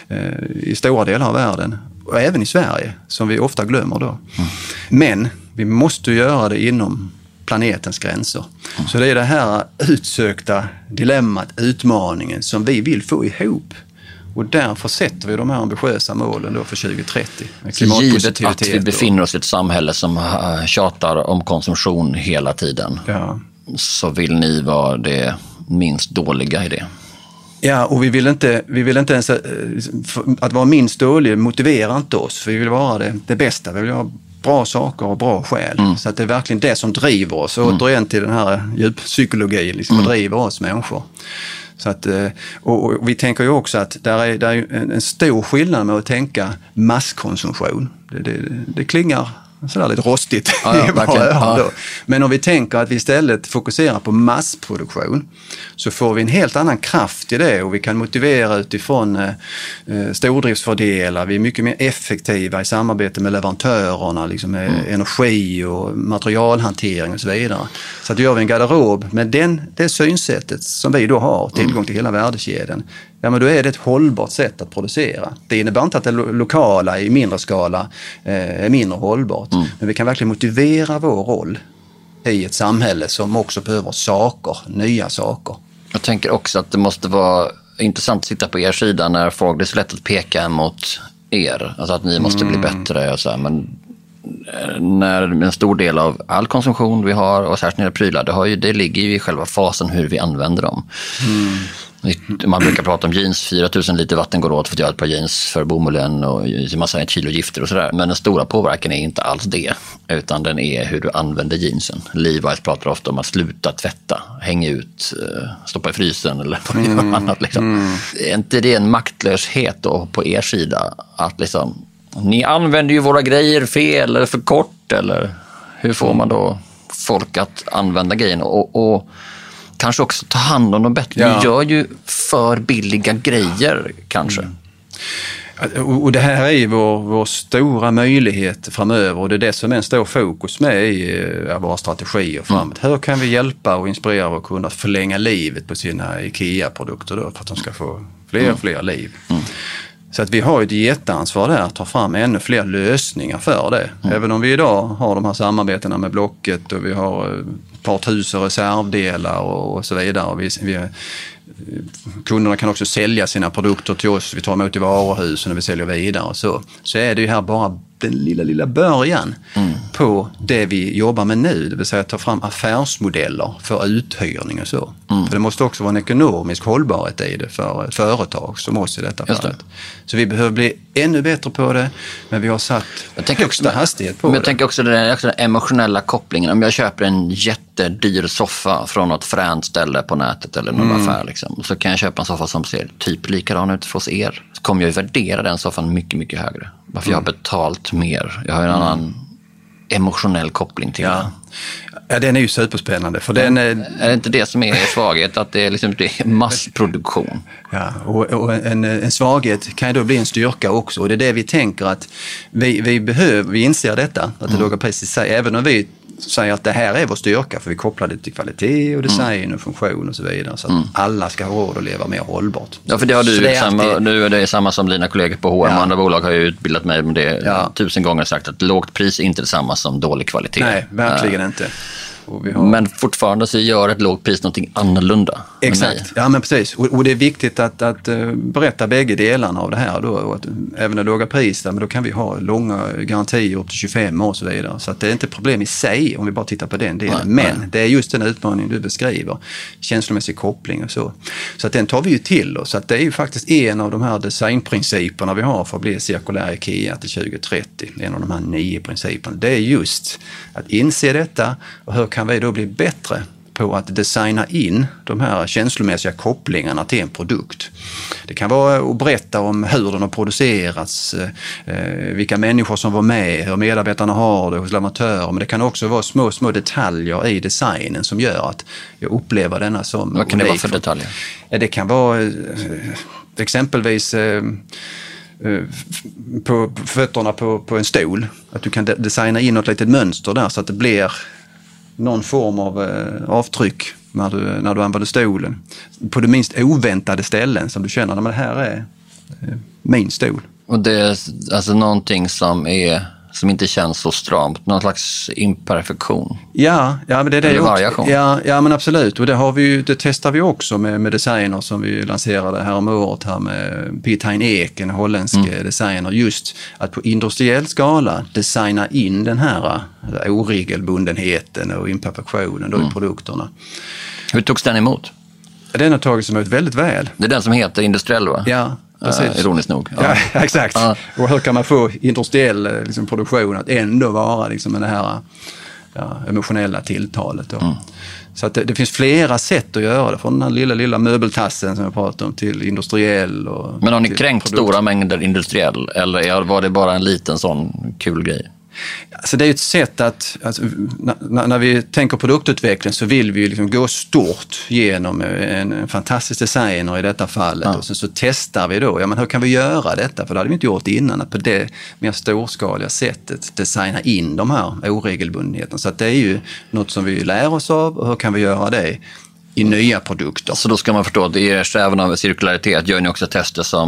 [SPEAKER 2] i stora delar av världen. Och även i Sverige, som vi ofta glömmer då. Men vi måste göra det inom planetens gränser. Så det är det här utsökta dilemmat, utmaningen, som vi vill få ihop. Och därför sätter vi de här ambitiösa målen då för 2030.
[SPEAKER 1] Givet att vi befinner oss i ett samhälle som tjatar om konsumtion hela tiden, så vill ni vara det minst dåliga i det.
[SPEAKER 2] Ja, och vi vill inte ens att vara minst dålig motiverar inte oss. För vi vill vara det bästa. Vi vill ha bra saker och bra själ. Så att det är verkligen det som driver oss. Och återigen till den här djuppsykologin, liksom, driver oss människor. Så att, och vi tänker ju också att där är en stor skillnad med att tänka masskonsumtion. Det klingar sådär lite rostigt i våra öron då. Men om vi tänker att vi istället fokuserar på massproduktion, så får vi en helt annan kraft i det och vi kan motivera utifrån stordriftsfördelar. Vi är mycket mer effektiva i samarbete med leverantörerna, liksom med energi och materialhantering och så vidare. Så att gör vi en garderob med det synsättet som vi då har, tillgång till hela värdekedjan, ja men då är det ett hållbart sätt att producera. Det innebär inte att det lokala i mindre skala är mindre hållbart. Men vi kan verkligen motivera vår roll i ett samhälle som också behöver nya saker.
[SPEAKER 1] Jag tänker också att det måste vara intressant att sitta på er sida när folk, det är så lätt att peka mot er. Alltså att ni måste bli bättre och så här, men när en stor del av all konsumtion vi har och särskilt när det prylar, det ligger ju i själva fasen hur vi använder dem. Man brukar prata om jeans, 4000 liter vatten går åt för att göra ett par jeans för bomullen och en massa kilo gifter och sådär. Men den stora påverkan är inte alls det, utan den är hur du använder jeansen. Levi's pratar ofta om att sluta tvätta, hänga ut, stoppa i frysen eller något annat. Liksom. Är inte det en maktlöshet då på er sida? Att liksom, ni använder ju våra grejer fel eller för kort, eller hur får man då folk att använda grejerna och kanske också ta hand om dem bättre. Vi gör ju för billiga grejer kanske.
[SPEAKER 2] Och det här är ju vår stora möjlighet framöver, och det är det som är en stor fokus med i våra strategier framåt. Hur kan vi hjälpa och inspirera våra kunder att förlänga livet på sina IKEA-produkter då, för att de ska få fler och fler liv. Så att vi har ett jätteansvar där att ta fram ännu fler lösningar för det. Även om vi idag har de här samarbetena med Blocket och vi har ett par tusen reservdelar och så vidare. Och kunderna kan också sälja sina produkter till oss. Vi tar emot i varuhusen och vi säljer vidare och så är det ju här bara den lilla början på det vi jobbar med nu. Det vill säga att ta fram affärsmodeller för uthyrning och så. För det måste också vara en ekonomisk hållbarhet i det för ett företag som oss i detta fallet. Så vi behöver bli ännu bättre på det, men vi har satt högsta hastighet på det.
[SPEAKER 1] Jag tänker också den emotionella kopplingen. Om jag köper en jättedyr soffa från något fränt ställe på nätet eller någon affär liksom, så kan jag köpa en soffa som ser typ likadan ut hos er. Så kommer jag ju värdera den soffan mycket, mycket högre. Varför jag har betalt mer. Jag har en annan emotionell koppling till den.
[SPEAKER 2] Ja, den är ju superspännande. För den
[SPEAKER 1] är det inte det som är svaghet? Att det är, liksom, det är massproduktion?
[SPEAKER 2] Ja, och en svaghet kan ju då bli en styrka också. Och det är det vi tänker att vi inser detta. Att det låga priset säger, även om vi säger att det här är vår styrka, för vi kopplar det till kvalitet och design och funktion och så vidare, så att alla ska ha råd att leva mer hållbart. Ja,
[SPEAKER 1] för det har du nu är det samma som dina kollegor på H&M. Andra bolag har ju utbildat mig med det 1000 gånger, sagt att lågt pris är inte detsamma som dålig kvalitet.
[SPEAKER 2] Nej, verkligen inte.
[SPEAKER 1] Men fortfarande så gör ett lågt pris någonting annorlunda.
[SPEAKER 2] Exakt, ja men precis. Och det är viktigt att berätta bägge delarna av det här då. Och att även det låga priset, men då kan vi ha långa garantier upp till 25 år och så vidare. Så att det är inte ett problem i sig om vi bara tittar på den delen. Men det är just den utmaning du beskriver. Känslomässig koppling och så. Så att den tar vi ju till oss. Så att det är ju faktiskt en av de här designprinciperna vi har för att bli cirkulär IKEA till 2030. En av de här 9 principerna. Det är just att inse detta, och hur kan vi då bli bättre på att designa in de här känslomässiga kopplingarna till en produkt. Det kan vara att berätta om hur den har producerats, vilka människor som var med, hur medarbetarna har det hos leverantörer, men det kan också vara små detaljer i designen som gör att jag upplever denna som...
[SPEAKER 1] Vad kan det vara för detaljer?
[SPEAKER 2] Det kan vara exempelvis... på fötterna på en stol, att du kan designa in något litet mönster där så att det blir någon form av avtryck när du använder stolen på det minst oväntade ställen som du känner, men det här är min stol. Och
[SPEAKER 1] det är alltså någonting som inte känns så stramt, någon slags imperfektion.
[SPEAKER 2] Ja, men det är det.
[SPEAKER 1] Eller variation.
[SPEAKER 2] Ja, men absolut. Och det testar vi också med designer som vi lanserade här om året här med Piet Hein Eek, en holländsk designer, just att på industriell skala designa in den här oregelbundenheten och imperfektionen då i produkterna.
[SPEAKER 1] Hur togs den emot?
[SPEAKER 2] Den har tagits emot väldigt väl.
[SPEAKER 1] Det är den som heter industriell, va?
[SPEAKER 2] Ja.
[SPEAKER 1] Ironiskt nog.
[SPEAKER 2] Ja, exakt. Och hur kan man få industriell produktion att ändå vara med det här emotionella tilltalet då. Så att det finns flera sätt att göra det, från den här lilla möbeltassen som jag pratade om till industriell.
[SPEAKER 1] Men har ni kränkt stora mängder industriell, eller var det bara en liten sån kul grej?
[SPEAKER 2] Alltså det är ett sätt att när vi tänker produktutveckling så vill vi gå stort genom en fantastisk designer i detta fallet, och så testar vi då, men hur kan vi göra detta? För det hade vi inte gjort innan, att på det mer storskaliga sättet designa in de här oregelbundenheterna. Så att det är ju något som vi lär oss av, och hur kan vi göra det i nya produkter.
[SPEAKER 1] Så då ska man förstå att i er strävan av cirkularitet gör ni också tester som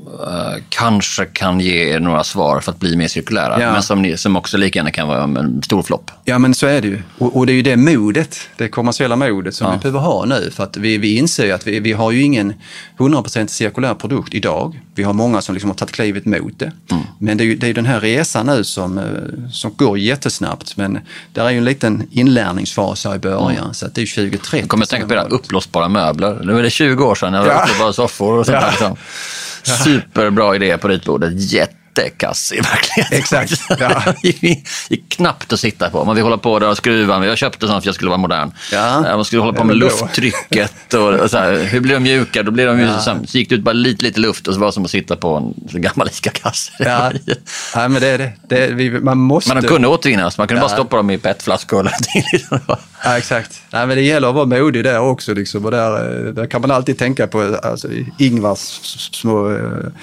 [SPEAKER 1] kanske kan ge några svar för att bli mer cirkulära, men som också lika gärna kan vara en stor flopp.
[SPEAKER 2] Ja, men så är det ju. Och det är ju det modet, det kommersiella modet som vi behöver ha nu. För att vi inser ju att vi har ju ingen 100% cirkulär produkt idag. Vi har många som liksom har tagit klivet mot det. Men det är ju den här resan nu som går jättesnabbt. Men där är ju en liten inlärningsfas här i början. Så att det är 2030.
[SPEAKER 1] Jag kommer att tänka på det, upplåsbara möbler. Nu är det 20 år sedan jag var upplåsbara soffor och sånt där. Liksom. Superbra idé på ritbordet. Jättekass i verkligheten.
[SPEAKER 2] Exakt. Ja.
[SPEAKER 1] gick knappt att sitta på. Man vill hålla på där och skruva. Jag köpte sånt för att jag skulle vara modern. Ja. Man skulle hålla på med lufttrycket och så här. Hur blir de mjuka? Då blir de ju så gick det ut bara lite luft och så var det som att sitta på en gammal ICA-kasse.
[SPEAKER 2] Ja. Ja, men man måste...
[SPEAKER 1] Men de kunde återvinnas. Man kunde bara stoppa dem i petflaskor eller någonting.
[SPEAKER 2] Ja, exakt. Nej, men det gäller att vara modig där också. Liksom. Och där kan man alltid tänka på Ingvars små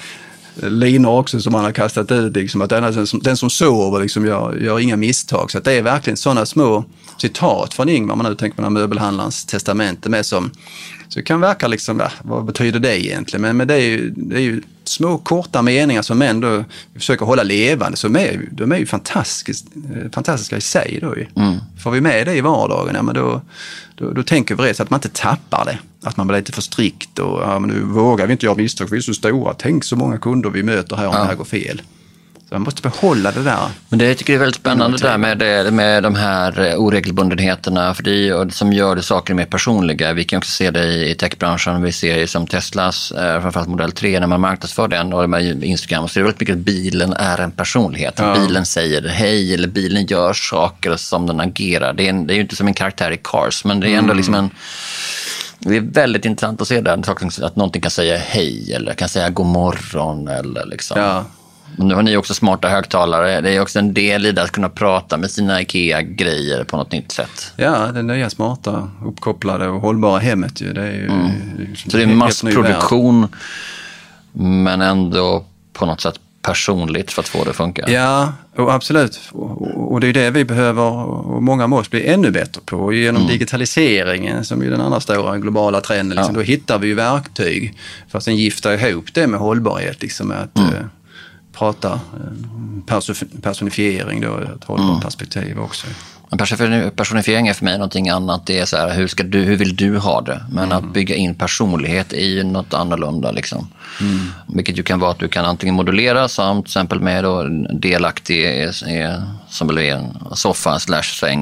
[SPEAKER 2] linor också som man har kastat ut. Liksom, att den som sover liksom, gör inga misstag. Så att det är verkligen sådana små citat från Ingvar. Man nu tänker på den här möbelhandlarens testamente med som... Så det kan verka liksom, vad betyder det egentligen? Men det är ju små korta meningar som ändå försöker hålla levande. Så de är ju fantastiska i sig då ju. Får vi med det i vardagen, ja, men då tänker vi så att man inte tappar det. Att man blir lite för strikt och men nu vågar vi inte göra misstag för vi är så stora. Tänk så många kunder vi möter här om det här går fel. Så man måste behålla det där. Men
[SPEAKER 1] det tycker jag är väldigt spännande där med de här oregelbundenheterna. För det är ju som gör det saker mer personliga. Vi kan också se det i techbranschen. Vi ser som Teslas, framförallt modell 3, när man marknadsför den och med Instagram. Så är det väldigt mycket att bilen är en personlighet. Ja. Bilen säger hej eller bilen gör saker som den agerar. Det är ju inte som en karaktär i Cars, men det är ändå liksom det är väldigt intressant att se den saken, att någonting kan säga hej eller kan säga god morgon eller liksom. Ja. Men nu har ni också smarta högtalare. Det är också en del i det att kunna prata med sina IKEA-grejer på något nytt sätt.
[SPEAKER 2] Ja, det nya smarta, uppkopplade och hållbara hemmet. Ju. Det är ju,
[SPEAKER 1] så det är massproduktion men ändå på något sätt personligt för att få det att funka.
[SPEAKER 2] Ja, och absolut. Och det är det vi behöver och många måste bli ännu bättre på. Genom digitaliseringen som är den andra stora globala trenden. Liksom, då hittar vi ju verktyg för att sen gifta ihop det med hållbarhet. Liksom, att prata personifiering då, ett hållbart perspektiv också.
[SPEAKER 1] Personifiering är för mig någonting annat. Det är så här, hur vill du ha det? Men att bygga in personlighet är ju något annorlunda liksom. Vilket ju kan vara att du kan antingen modulera som till exempel med då delaktig som är en soffa /säng/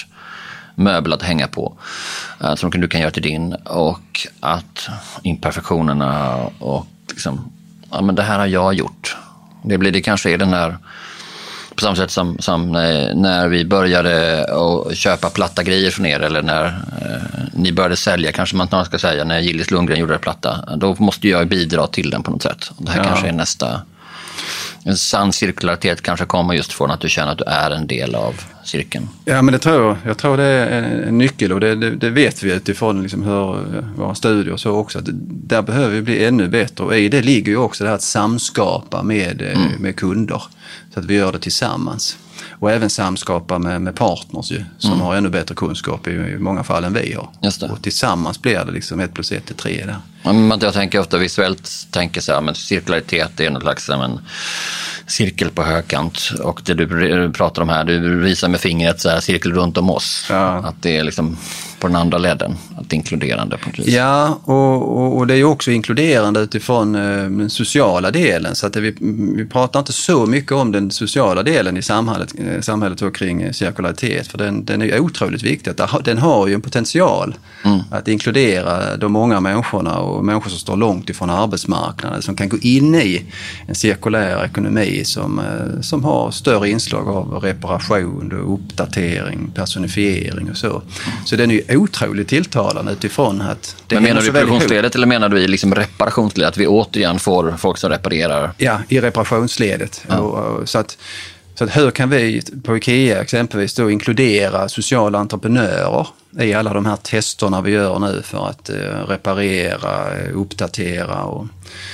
[SPEAKER 1] möbel att hänga på som du kan göra till din, och att imperfektionerna och liksom, ja men det här har jag gjort. Det kanske är den här på samma sätt som när vi började att köpa platta grejer från er, eller när ni började sälja, kanske man ska säga, när Gillis Lundgren gjorde det platta, då måste jag bidra till den på något sätt. Det här kanske är nästa, en sann cirkularitet kanske kommer just från att du känner att du är en del av cirkeln. Ja, men det tror jag tror det är en nyckel, och det vet vi utifrån liksom våra studier och så också, att där behöver vi bli ännu bättre, och i det ligger ju också det här att samskapa med kunder så att vi gör det tillsammans, och även samskapa med partners ju, som har ännu bättre kunskap i många fall än vi har. Just det. Och tillsammans blir det liksom 1 + 1 = 3 där. Men jag tänker ofta visuellt, tänker så här, men cirkularitet är något slags en cirkel på högkant, och det du pratar om här, du visar med fingret så här, cirkel runt om oss. Ja. Att det är liksom på den andra ledden, att det är inkluderande på något vis. Ja, och det är ju också inkluderande utifrån den sociala delen, så att vi pratar inte så mycket om den sociala delen i samhället och kring cirkularitet, för den är otroligt viktig. Den har ju en potential att inkludera de många människorna, och människor som står långt ifrån arbetsmarknaden, som kan gå in i en cirkulär ekonomi som har större inslag av reparation, uppdatering, personifiering och så. Så den är ju otroligt tilltalande utifrån att... Men menar du produktionsledet eller menar du i liksom reparationsledet, att vi återigen får folk som reparerar? Ja, i reparationsledet. Ja. Så att hur kan vi på IKEA exempelvis då inkludera sociala entreprenörer i alla de här testerna vi gör nu för att reparera, uppdatera, och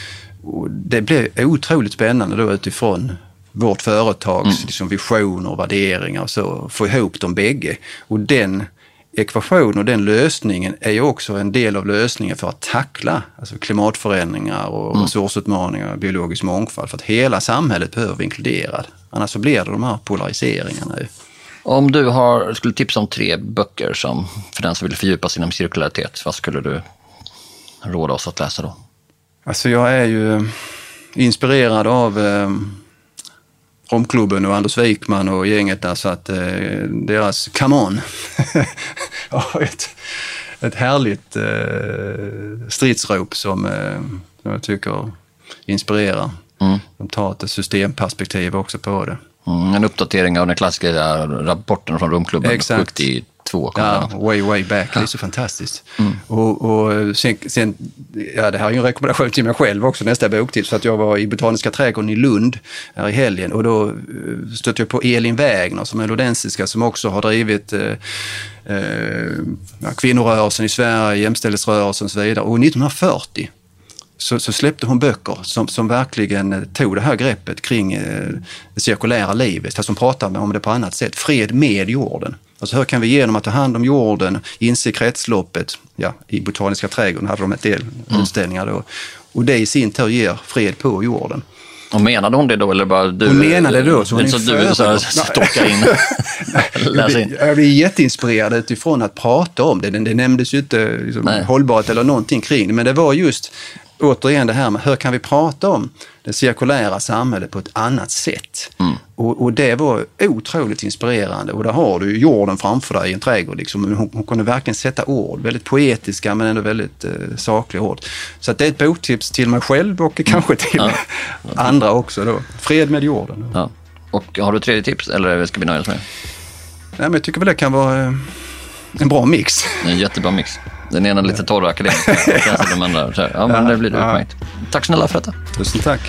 [SPEAKER 1] det blir otroligt spännande då utifrån vårt företags liksom visioner och värderingar och så, få ihop dem bägge. Och den
[SPEAKER 2] ekvation och den lösningen är ju också en del av lösningen för att tackla alltså klimatförändringar och resursutmaningar och biologisk mångfald. För att hela samhället behöver vara inkluderad. Annars så blir det de här polariseringarna.
[SPEAKER 1] Om du skulle tipsa om 3 böcker som för den som vill fördjupa sig inom cirkularitet, vad skulle du råda oss att läsa då?
[SPEAKER 2] Alltså jag är ju inspirerad av Romklubben och Anders Wijkman och gänget där, så att deras Come On ett härligt stridsrop som jag tycker inspirerar. De tar ett systemperspektiv också på det.
[SPEAKER 1] En uppdatering av den klassiska rapporten från Romklubben.
[SPEAKER 2] Exakt.
[SPEAKER 1] 72.
[SPEAKER 2] Ja, way back. Det är så fantastiskt. Och sen, det här är ju en rekommendation till mig själv också, nästa boktips. Så att jag var i Botaniska trädgården i Lund här i helgen och då stötte jag på Elin Wägner som är lodensiska, som också har drivit kvinnorörelsen i Sverige, jämställdhetsrörelsen och så vidare. Och 1940 så släppte hon böcker som verkligen tog det här greppet kring det cirkulära livet, fast som pratar om det på annat sätt. Fred med jorden. Alltså hur kan vi genom att ta hand om jorden inse kretsloppet? Ja, i Botaniska trädgården hade de ett del utställningar då. Och det i sin tur ger fred på jorden.
[SPEAKER 1] Och menade hon det då eller bara du?
[SPEAKER 2] Hon menade det då. Så
[SPEAKER 1] du stockar in.
[SPEAKER 2] Jag blir jätteinspirerad utifrån att prata om det. Det nämndes ju inte hållbart eller någonting kring det, men det var just återigen det här med hur kan vi prata om det cirkulära samhället på ett annat sätt. Och det var otroligt inspirerande. Och där har du jorden framför dig i en trädgård. Liksom. Hon kunde verkligen sätta ord. Väldigt poetiska men ändå väldigt sakliga ord. Så att det är ett boktips till mig själv och kanske till andra också. Då. Fred med jorden.
[SPEAKER 1] Ja. Och har du 3 tips eller ska vi nöja oss med?
[SPEAKER 2] Nej, men jag tycker väl det kan vara en bra mix.
[SPEAKER 1] En jättebra mix. Den ena lite torra akademiska. De andra. Ja, men det blir utmärkt. Tack snälla för detta.
[SPEAKER 2] Tusen tack.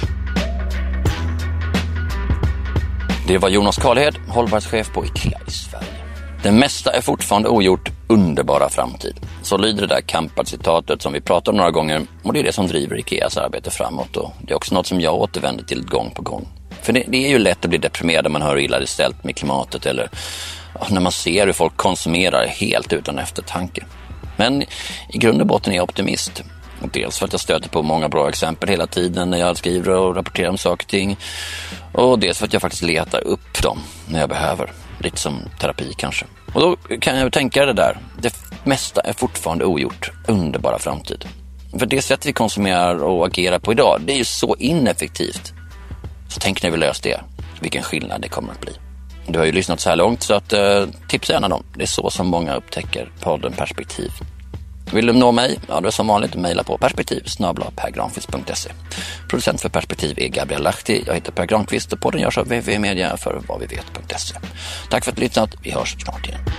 [SPEAKER 1] Det var Jonas Karlhed, hållbarhetschef på IKEA i Sverige. Det mesta är fortfarande ogjort, underbara framtid. Så lyder det där Kampart-citatet som vi pratar om några gånger, och det är det som driver IKEAs arbete framåt. Och det är också något som jag återvänder till gång på gång. För det är ju lätt att bli deprimerad när man hör hur illa det ställt med klimatet eller när man ser hur folk konsumerar helt utan eftertanke. Men i grund och botten är jag optimist. Dels för att jag stöter på många bra exempel hela tiden när jag skriver och rapporterar om saker och ting. Och dels för att jag faktiskt letar upp dem när jag behöver. Lite som terapi kanske. Och då kan jag tänka det där. Det mesta är fortfarande ogjort. Underbara framtid. För det sätt vi konsumerar och agerar på idag, det är ju så ineffektivt. Så tänk när vi löser det. Vilken skillnad det kommer att bli. Du har ju lyssnat så här långt så att tipsa gärna dem. Det är så som många upptäcker podden Perspektiv. Vill du nå mig? Ja, du är som vanligt mejla på perspektiv@pergranqvist.se. Producent för Perspektiv är Gabriel Lahti. Jag heter Per Granqvist och podden görs av www.media för vadvivet.se. Tack för att du lyssnat. Vi hörs snart igen.